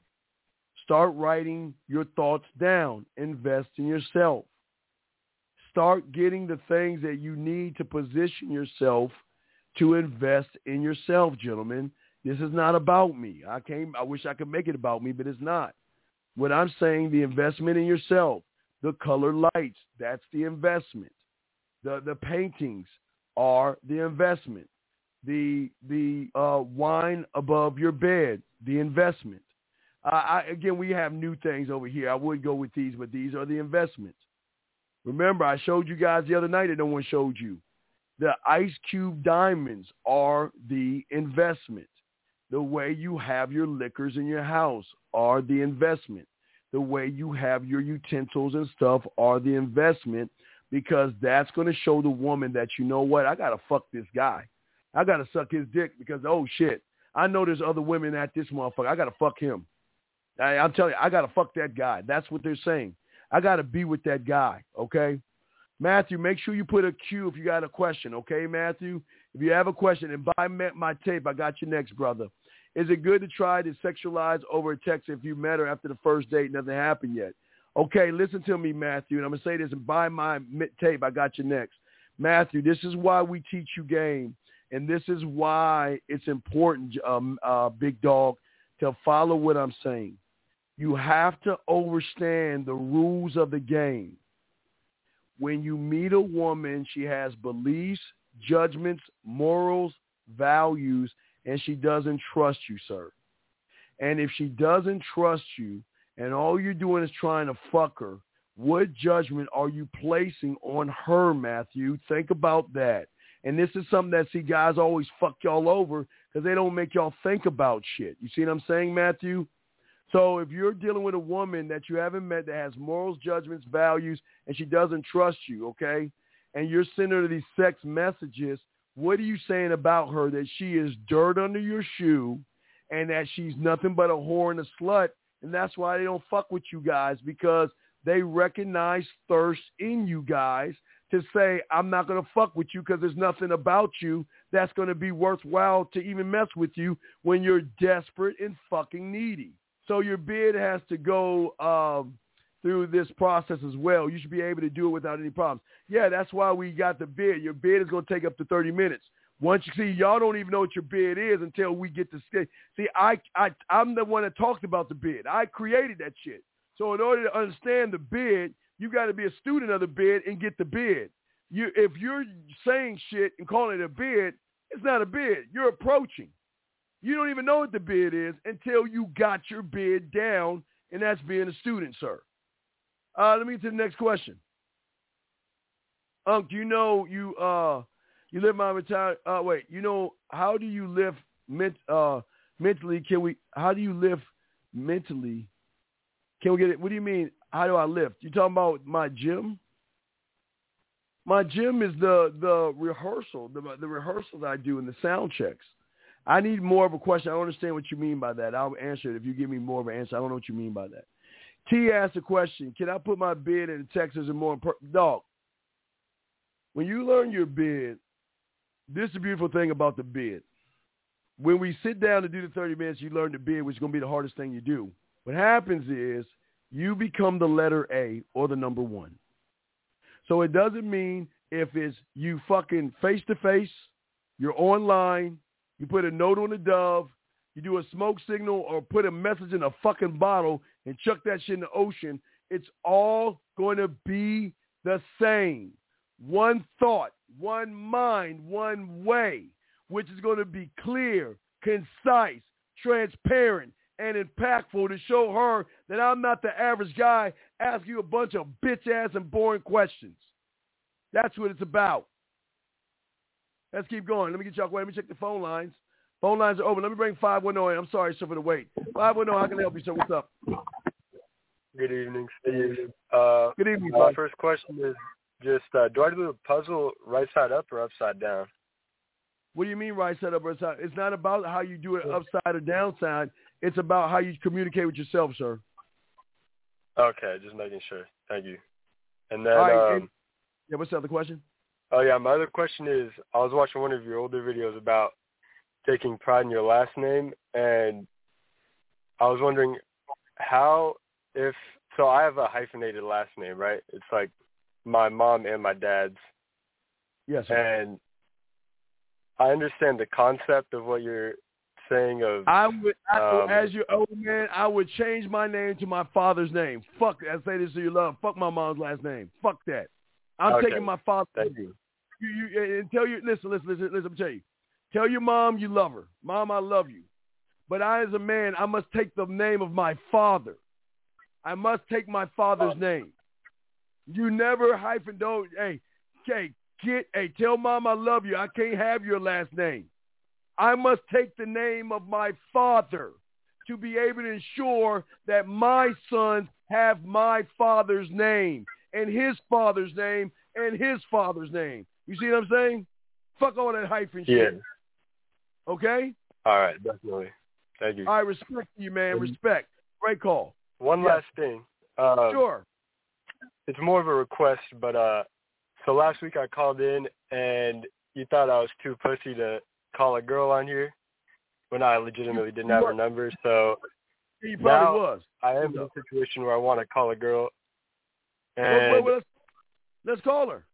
Start writing your thoughts down. Invest in yourself. Start getting the things that you need to position yourself to invest in yourself, gentlemen. This is not about me. I wish I could make it about me, but it's not. What I'm saying, the investment in yourself, the color lights, that's the investment. The paintings are the investment. The wine above your bed, the investment. Again, we have new things over here. I would go with these, but these are the investments. Remember, I showed you guys the other night and no one showed you. The Ice Cube diamonds are the investment. The way you have your liquors in your house are the investment. The way you have your utensils and stuff are the investment, because that's going to show the woman that, you know what, I got to fuck this guy. I got to suck his dick because, oh, shit, I know there's other women at this motherfucker. I got to fuck him. I'm telling you, I got to fuck that guy. That's what they're saying. I got to be with that guy, okay? Matthew, make sure you put a Q if you got a question, okay, Matthew? If you have a question, and buy my tape, I got you next, brother. Is it good to try to sexualize over a text if you met her after the first date and nothing happened yet? Okay, listen to me, Matthew, and I'm going to say this, and buy my tape, I got you next. Matthew, this is why we teach you game, and this is why it's important, big dog, to follow what I'm saying. You have to understand the rules of the game. When you meet a woman, she has beliefs, judgments, morals, values, and she doesn't trust you, sir. And if she doesn't trust you and all you're doing is trying to fuck her, what judgment are you placing on her, Matthew? Think about that. And this is something that, see, guys always fuck y'all over because they don't make y'all think about shit. You see what I'm saying, Matthew? So if you're dealing with a woman that you haven't met that has morals, judgments, values, and she doesn't trust you, okay, and you're sending her these sex messages, what are you saying about her? That she is dirt under your shoe and that she's nothing but a whore and a slut, and that's why they don't fuck with you guys, because they recognize thirst in you guys to say, I'm not going to fuck with you because there's nothing about you that's going to be worthwhile to even mess with you when you're desperate and fucking needy. So your bid has to go through this process as well. You should be able to do it without any problems. Yeah, that's why we got the bid. Your bid is going to take up to 30 minutes. Once you see, y'all don't even know what your bid is until we get to see. I'm the one that talked about the bid. I created that shit. So in order to understand the bid, you got to be a student of the bid and get the bid. If you're saying shit and calling it a bid, it's not a bid. You're approaching. You don't even know what the bid is until you got your bid down, and that's being a student, sir. Let me get to the next question. Do you know you live my retired? You know, how do you live mentally? How do you live mentally? Can we get it? What do you mean? How do I lift? You talking about my gym? My gym is the rehearsal, the rehearsals I do and the sound checks. I need more of a question. I don't understand what you mean by that. I'll answer it if you give me more of an answer. I don't know what you mean by that. T asked a question. Can I put my bid in Texas and more important? Dog, when you learn your bid, this is the beautiful thing about the bid. When we sit down to do the 30 minutes, you learn the bid, which is going to be the hardest thing you do. What happens is you become the letter A or the number one. So it doesn't mean if it's you fucking face-to-face, you're online, you put a note on the dove, you do a smoke signal or put a message in a fucking bottle and chuck that shit in the ocean. It's all going to be the same. One thought, one mind, one way, which is going to be clear, concise, transparent, and impactful to show her that I'm not the average guy asking you a bunch of bitch-ass and boring questions. That's what it's about. Let's keep going. Let me get y'all away. Let me check the phone lines. Phone lines are open. Let me bring 510 in. I'm sorry, sir, for the wait. 510, how can I help you, sir? What's up? Good evening, Steve. Good evening, My bud. first question is just, do I do the puzzle right side up or upside down? What do you mean right side, upside side? It's not about how you do it upside or downside. It's about how you communicate with yourself, sir. Okay, just making sure. Thank you. And then, All right, yeah, what's the other question? Oh, yeah, my other question is, I was watching one of your older videos about taking pride in your last name, and I was wondering so I have a hyphenated last name, right? It's like my mom and my dad's. Yes, sir. And I understand the concept of what you're saying of... as your old man, I would change my name to my father's name. Fuck, I say this to your love. Fuck my mom's last name. Fuck that. I'm taking my father's name. Thank you. And tell you, listen, I'm tell you. Tell your mom you love her. Mom, I love you. But I, as a man, I must take the name of my father. I must take my father's name. You never don't, tell mom I love you. I can't have your last name. I must take the name of my father to be able to ensure that my sons have my father's name and his father's name and his father's name. You see what I'm saying? Fuck all that hyphen shit. Okay? All right, definitely. Thank you. I respect you, man. Respect. Great call. One last thing. Sure. It's more of a request, but so last week I called in and you thought I was too pussy to call a girl on here when I legitimately didn't have her number. So you probably was. I am in a situation where I want to call a girl. And let's call her.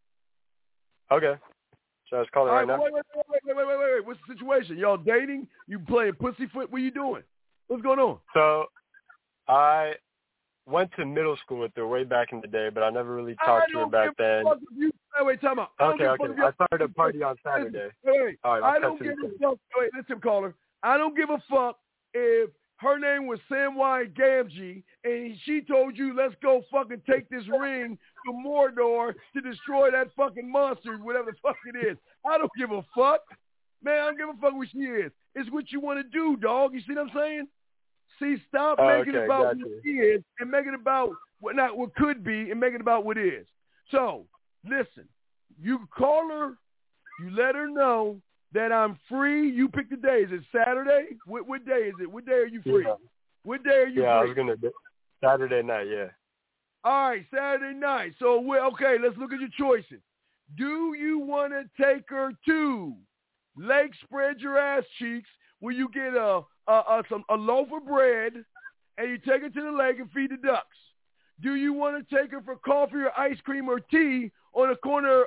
Okay. So let's call her right now. Wait. What's the situation? Y'all dating? You playing pussyfoot? What are you doing? What's going on? So I went to middle school with her way back in the day, but I never really talked to her back then. Wait, time out. Okay. I started a party on Saturday. Wait. All right, I don't give a fuck. Wait, listen, caller. I don't give a fuck if her name was Samwise Gamgee and she told you, let's go fucking take this ring to Mordor to destroy that fucking monster, whatever the fuck it is. I don't give a fuck. Man, I don't give a fuck what she is. It's what you want to do, dog. You see what I'm saying? See, stop making it about what it is and make it about what could be and make it about what is. So, listen, you call her, you let her know that I'm free. You pick the day. Is it Saturday? What day is it? What day are you free? Yeah. What day are you free? Yeah, I was going to do Saturday night, yeah. All right, Saturday night. So, let's look at your choices. Do you want to take her to Lake Spread Your Ass Cheeks where you get a loaf of bread and you take her to the lake and feed the ducks? Do you want to take her for coffee or ice cream or tea on a corner?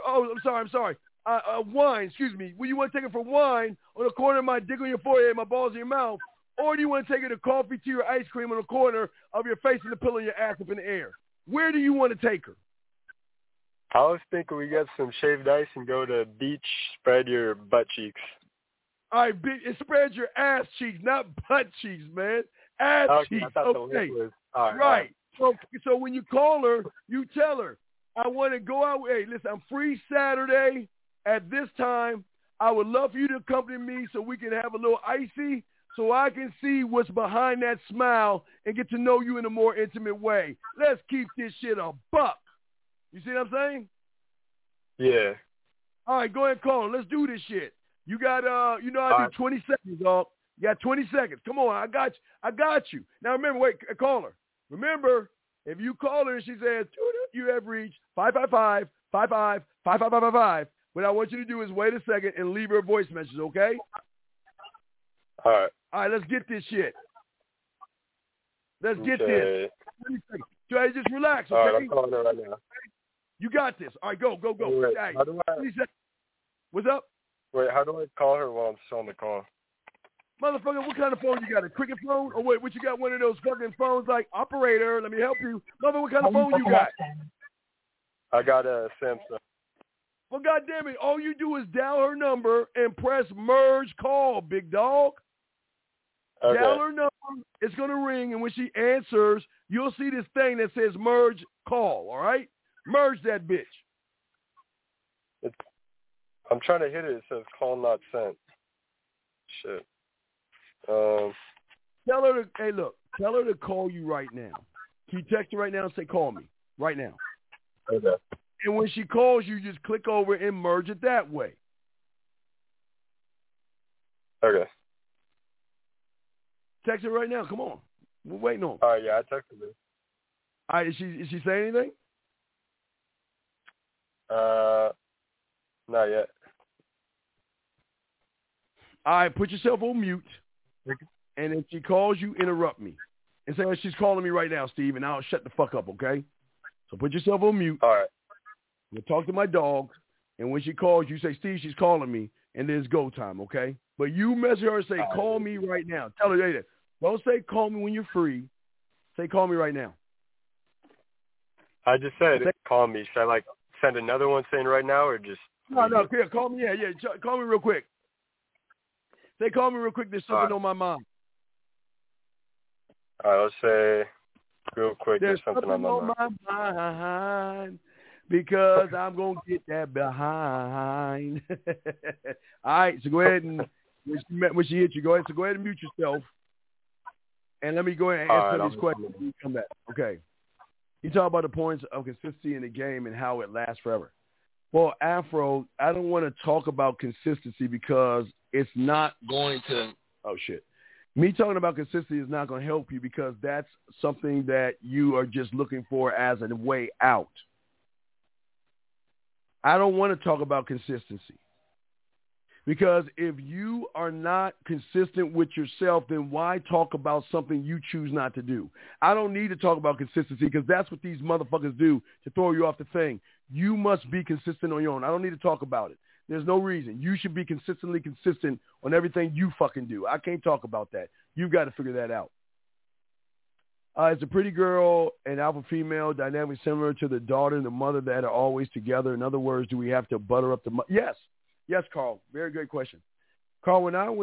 Wine, excuse me. Will you want to take her for wine on the corner of my dick on your forehead, my balls in your mouth? Or do you want to take her to coffee, tea, or ice cream on the corner of your face and the pillow of your ass up in the air? Where do you want to take her? I was thinking we get some shaved ice and go to beach, spread your butt cheeks. All right, spread your ass cheeks, not butt cheeks, man. Ass cheeks. I thought the list was, all right. So when you call her, you tell her, I want to go out. Hey, listen, I'm free Saturday at this time. I would love for you to accompany me so we can have a little icy so I can see what's behind that smile and get to know you in a more intimate way. Let's keep this shit a buck. You see what I'm saying? Yeah. All right, go ahead and call her. Let's do this shit. You got, I do 20 seconds, dog. You got 20 seconds. Come on, I got you. Now remember, call her. Remember, if you call her and she says, you have reached 555-55-5555, what I want you to do is wait a second and leave her a voice message, okay? All right. All right, let's get this shit. Let's get this. 20 seconds. Just relax, okay? All right, I'm calling her right now. You got this. All right, go. Wait, hey, how do I... What's up? Wait, how do I call her while I'm still on the call? Motherfucker, what kind of phone you got? A cricket phone? Or what you got one of those fucking phones like, operator, let me help you. Motherfucker, what kind of phone you got? I got a Samsung. Well, goddamn it, all you do is dial her number and press merge call, big dog. Okay. Dial her number, it's going to ring, and when she answers, you'll see this thing that says merge call, all right? Merge that bitch. I'm trying to hit it. It says call not sent. Shit. Tell her to call you right now. Can you text her right now and say, call me right now? Okay. And when she calls you, just click over and merge it that way. Okay. Text her right now. Come on. We're waiting on. All right, yeah, I texted her. All right, is she saying anything? Not yet. All right, put yourself on mute. And if she calls you, interrupt me. And say, she's calling me right now, Steve, and I'll shut the fuck up, okay? So put yourself on mute. All right. We'll talk to my dog. And when she calls you, say, Steve, she's calling me, and then it's go time, okay? But you message her and say, call me right now. Tell her later. Don't say call me when you're free. Say call me right now. I just said call me. Should I, send another one saying right now or just... No, yeah, call me. Yeah. Call me real quick. Say call me real quick. There's something on my mind. All right, let's say real quick. There's something on my mind because I'm going to get that behind. All right, so go ahead and when she hits you, go ahead and mute yourself. And let me go ahead and answer these questions when you come back. Okay. You talk about the points of consistency in the game and how it lasts forever. Well, Afro, I don't want to talk about consistency because it's not going to – oh, shit. Me talking about consistency is not going to help you because that's something that you are just looking for as a way out. I don't want to talk about consistency because if you are not consistent with yourself, then why talk about something you choose not to do? I don't need to talk about consistency because that's what these motherfuckers do to throw you off the thing. You must be consistent on your own. I don't need to talk about it. There's no reason. You should be consistently consistent on everything you fucking do. I can't talk about that. You've got to figure that out. Is a pretty girl and alpha female dynamic similar to the daughter and the mother that are always together? In other words, do we have to butter up the mother? Yes. Yes, Carl. Very good question. Carl, when I was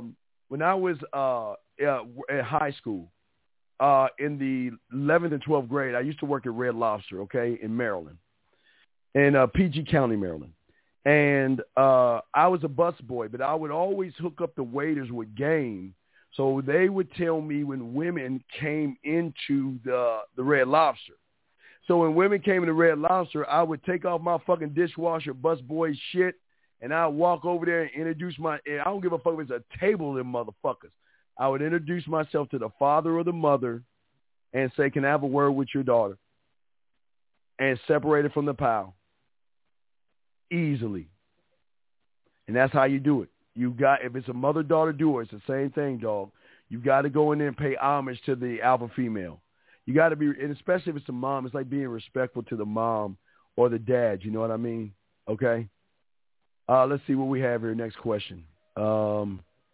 at high school, in the 11th and 12th grade, I used to work at Red Lobster, okay, in Maryland, in PG County, Maryland. And I was a bus boy, but I would always hook up the waiters with game. So they would tell me when women came into the Red Lobster. So when women came in the Red Lobster, I would take off my fucking dishwasher bus boy shit, and I'd walk over there and introduce I don't give a fuck if it's a table of them motherfuckers. I would introduce myself to the father or the mother and say, can I have a word with your daughter? And separate it from the pile. Easily. And that's how you do it. If it's a mother-daughter duo, it's the same thing, dog. You got to go in there and pay homage to the alpha female. You got to be, and especially if it's the mom, it's like being respectful to the mom or the dad. You know what I mean? Okay. Let's see what we have here. Next question. All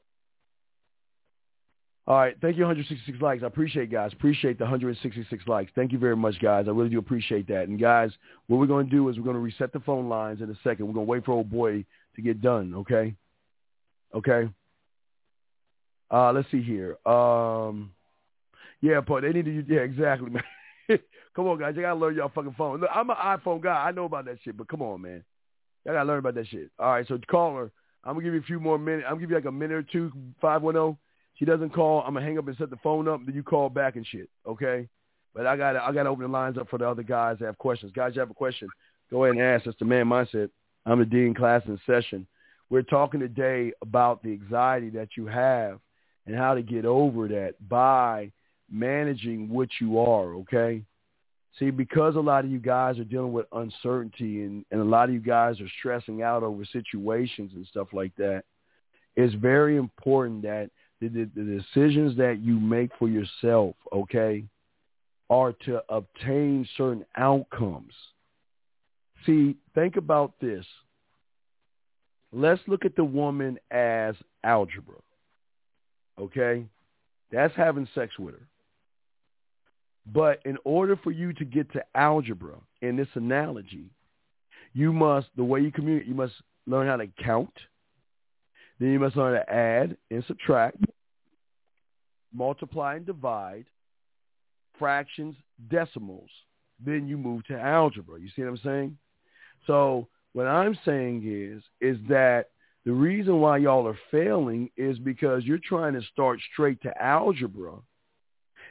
right. Thank you, 166 likes. I appreciate it, guys. Appreciate the 166 likes. Thank you very much, guys. I really do appreciate that. And, guys, what we're going to do is we're going to reset the phone lines in a second. We're going to wait for old boy to get done, okay? Okay. Let's see here. Yeah, but they need to. Yeah, exactly, man. Come on, guys. You gotta learn y'all fucking phone. Look, I'm an iPhone guy. I know about that shit, but come on, man. Y'all gotta learn about that shit. All right, so caller, I'm gonna give you a few more minutes. I'm gonna give you like a minute or two. 510. She doesn't call. I'm gonna hang up and set the phone up. Then you call back and shit. Okay. But I gotta open the lines up for the other guys that have questions. Guys, you have a question? Go ahead and ask. That's the Man Mindset. I'm the dean, class in session. We're talking today about the anxiety that you have and how to get over that by managing what you are, okay? See, because a lot of you guys are dealing with uncertainty and a lot of you guys are stressing out over situations and stuff like that, it's very important that the decisions that you make for yourself, okay, are to obtain certain outcomes. See, think about this. Let's look at the woman as algebra, okay? That's having sex with her. But in order for you to get to algebra in this analogy, you must, the way you communicate, you must learn how to count. Then you must learn to add and subtract, multiply and divide, fractions, decimals. Then you move to algebra. You see what I'm saying? So what I'm saying is that the reason why y'all are failing is because you're trying to start straight to algebra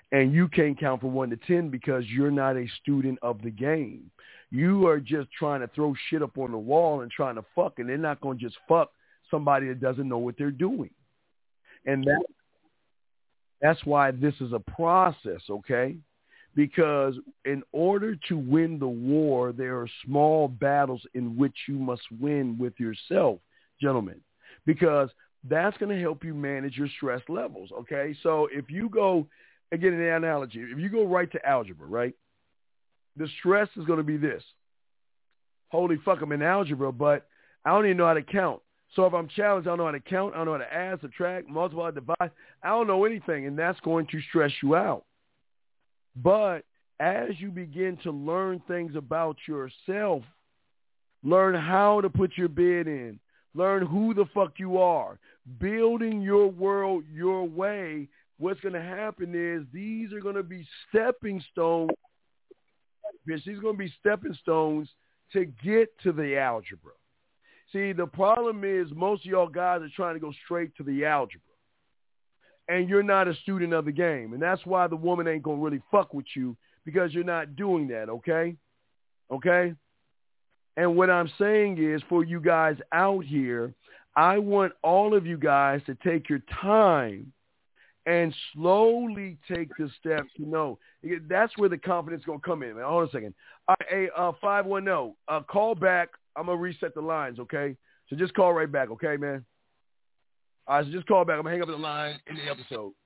and you can't count from 1 to 10 because you're not a student of the game. You are just trying to throw shit up on the wall and trying to fuck, and they're not going to just fuck somebody that doesn't know what they're doing. And that's why this is a process, okay? Because in order to win the war, there are small battles in which you must win with yourself, gentlemen, because that's going to help you manage your stress levels, okay? So if you go, again, an analogy, if you go right to algebra, right, the stress is going to be this. Holy fuck, I'm in algebra, but I don't even know how to count. So if I'm challenged, I don't know how to count, I don't know how to add, subtract, multiply, divide. I don't know anything, and that's going to stress you out. But as you begin to learn things about yourself, learn how to put your bid in, learn who the fuck you are, building your world your way, what's going to happen is these are going to be stepping stones. These are going to be stepping stones to get to the algebra. See, the problem is most of y'all guys are trying to go straight to the algebra. And you're not a student of the game. And that's why the woman ain't going to really fuck with you, because you're not doing that, okay? Okay? And what I'm saying is, for you guys out here, I want all of you guys to take your time and slowly take the steps to know. That's where the confidence is going to come in, man. Hold on a second. Hey, 510, call back. I'm going to reset the lines, okay? So just call right back, okay, man? All right, so just call back. I'm going to hang up the line in the episode.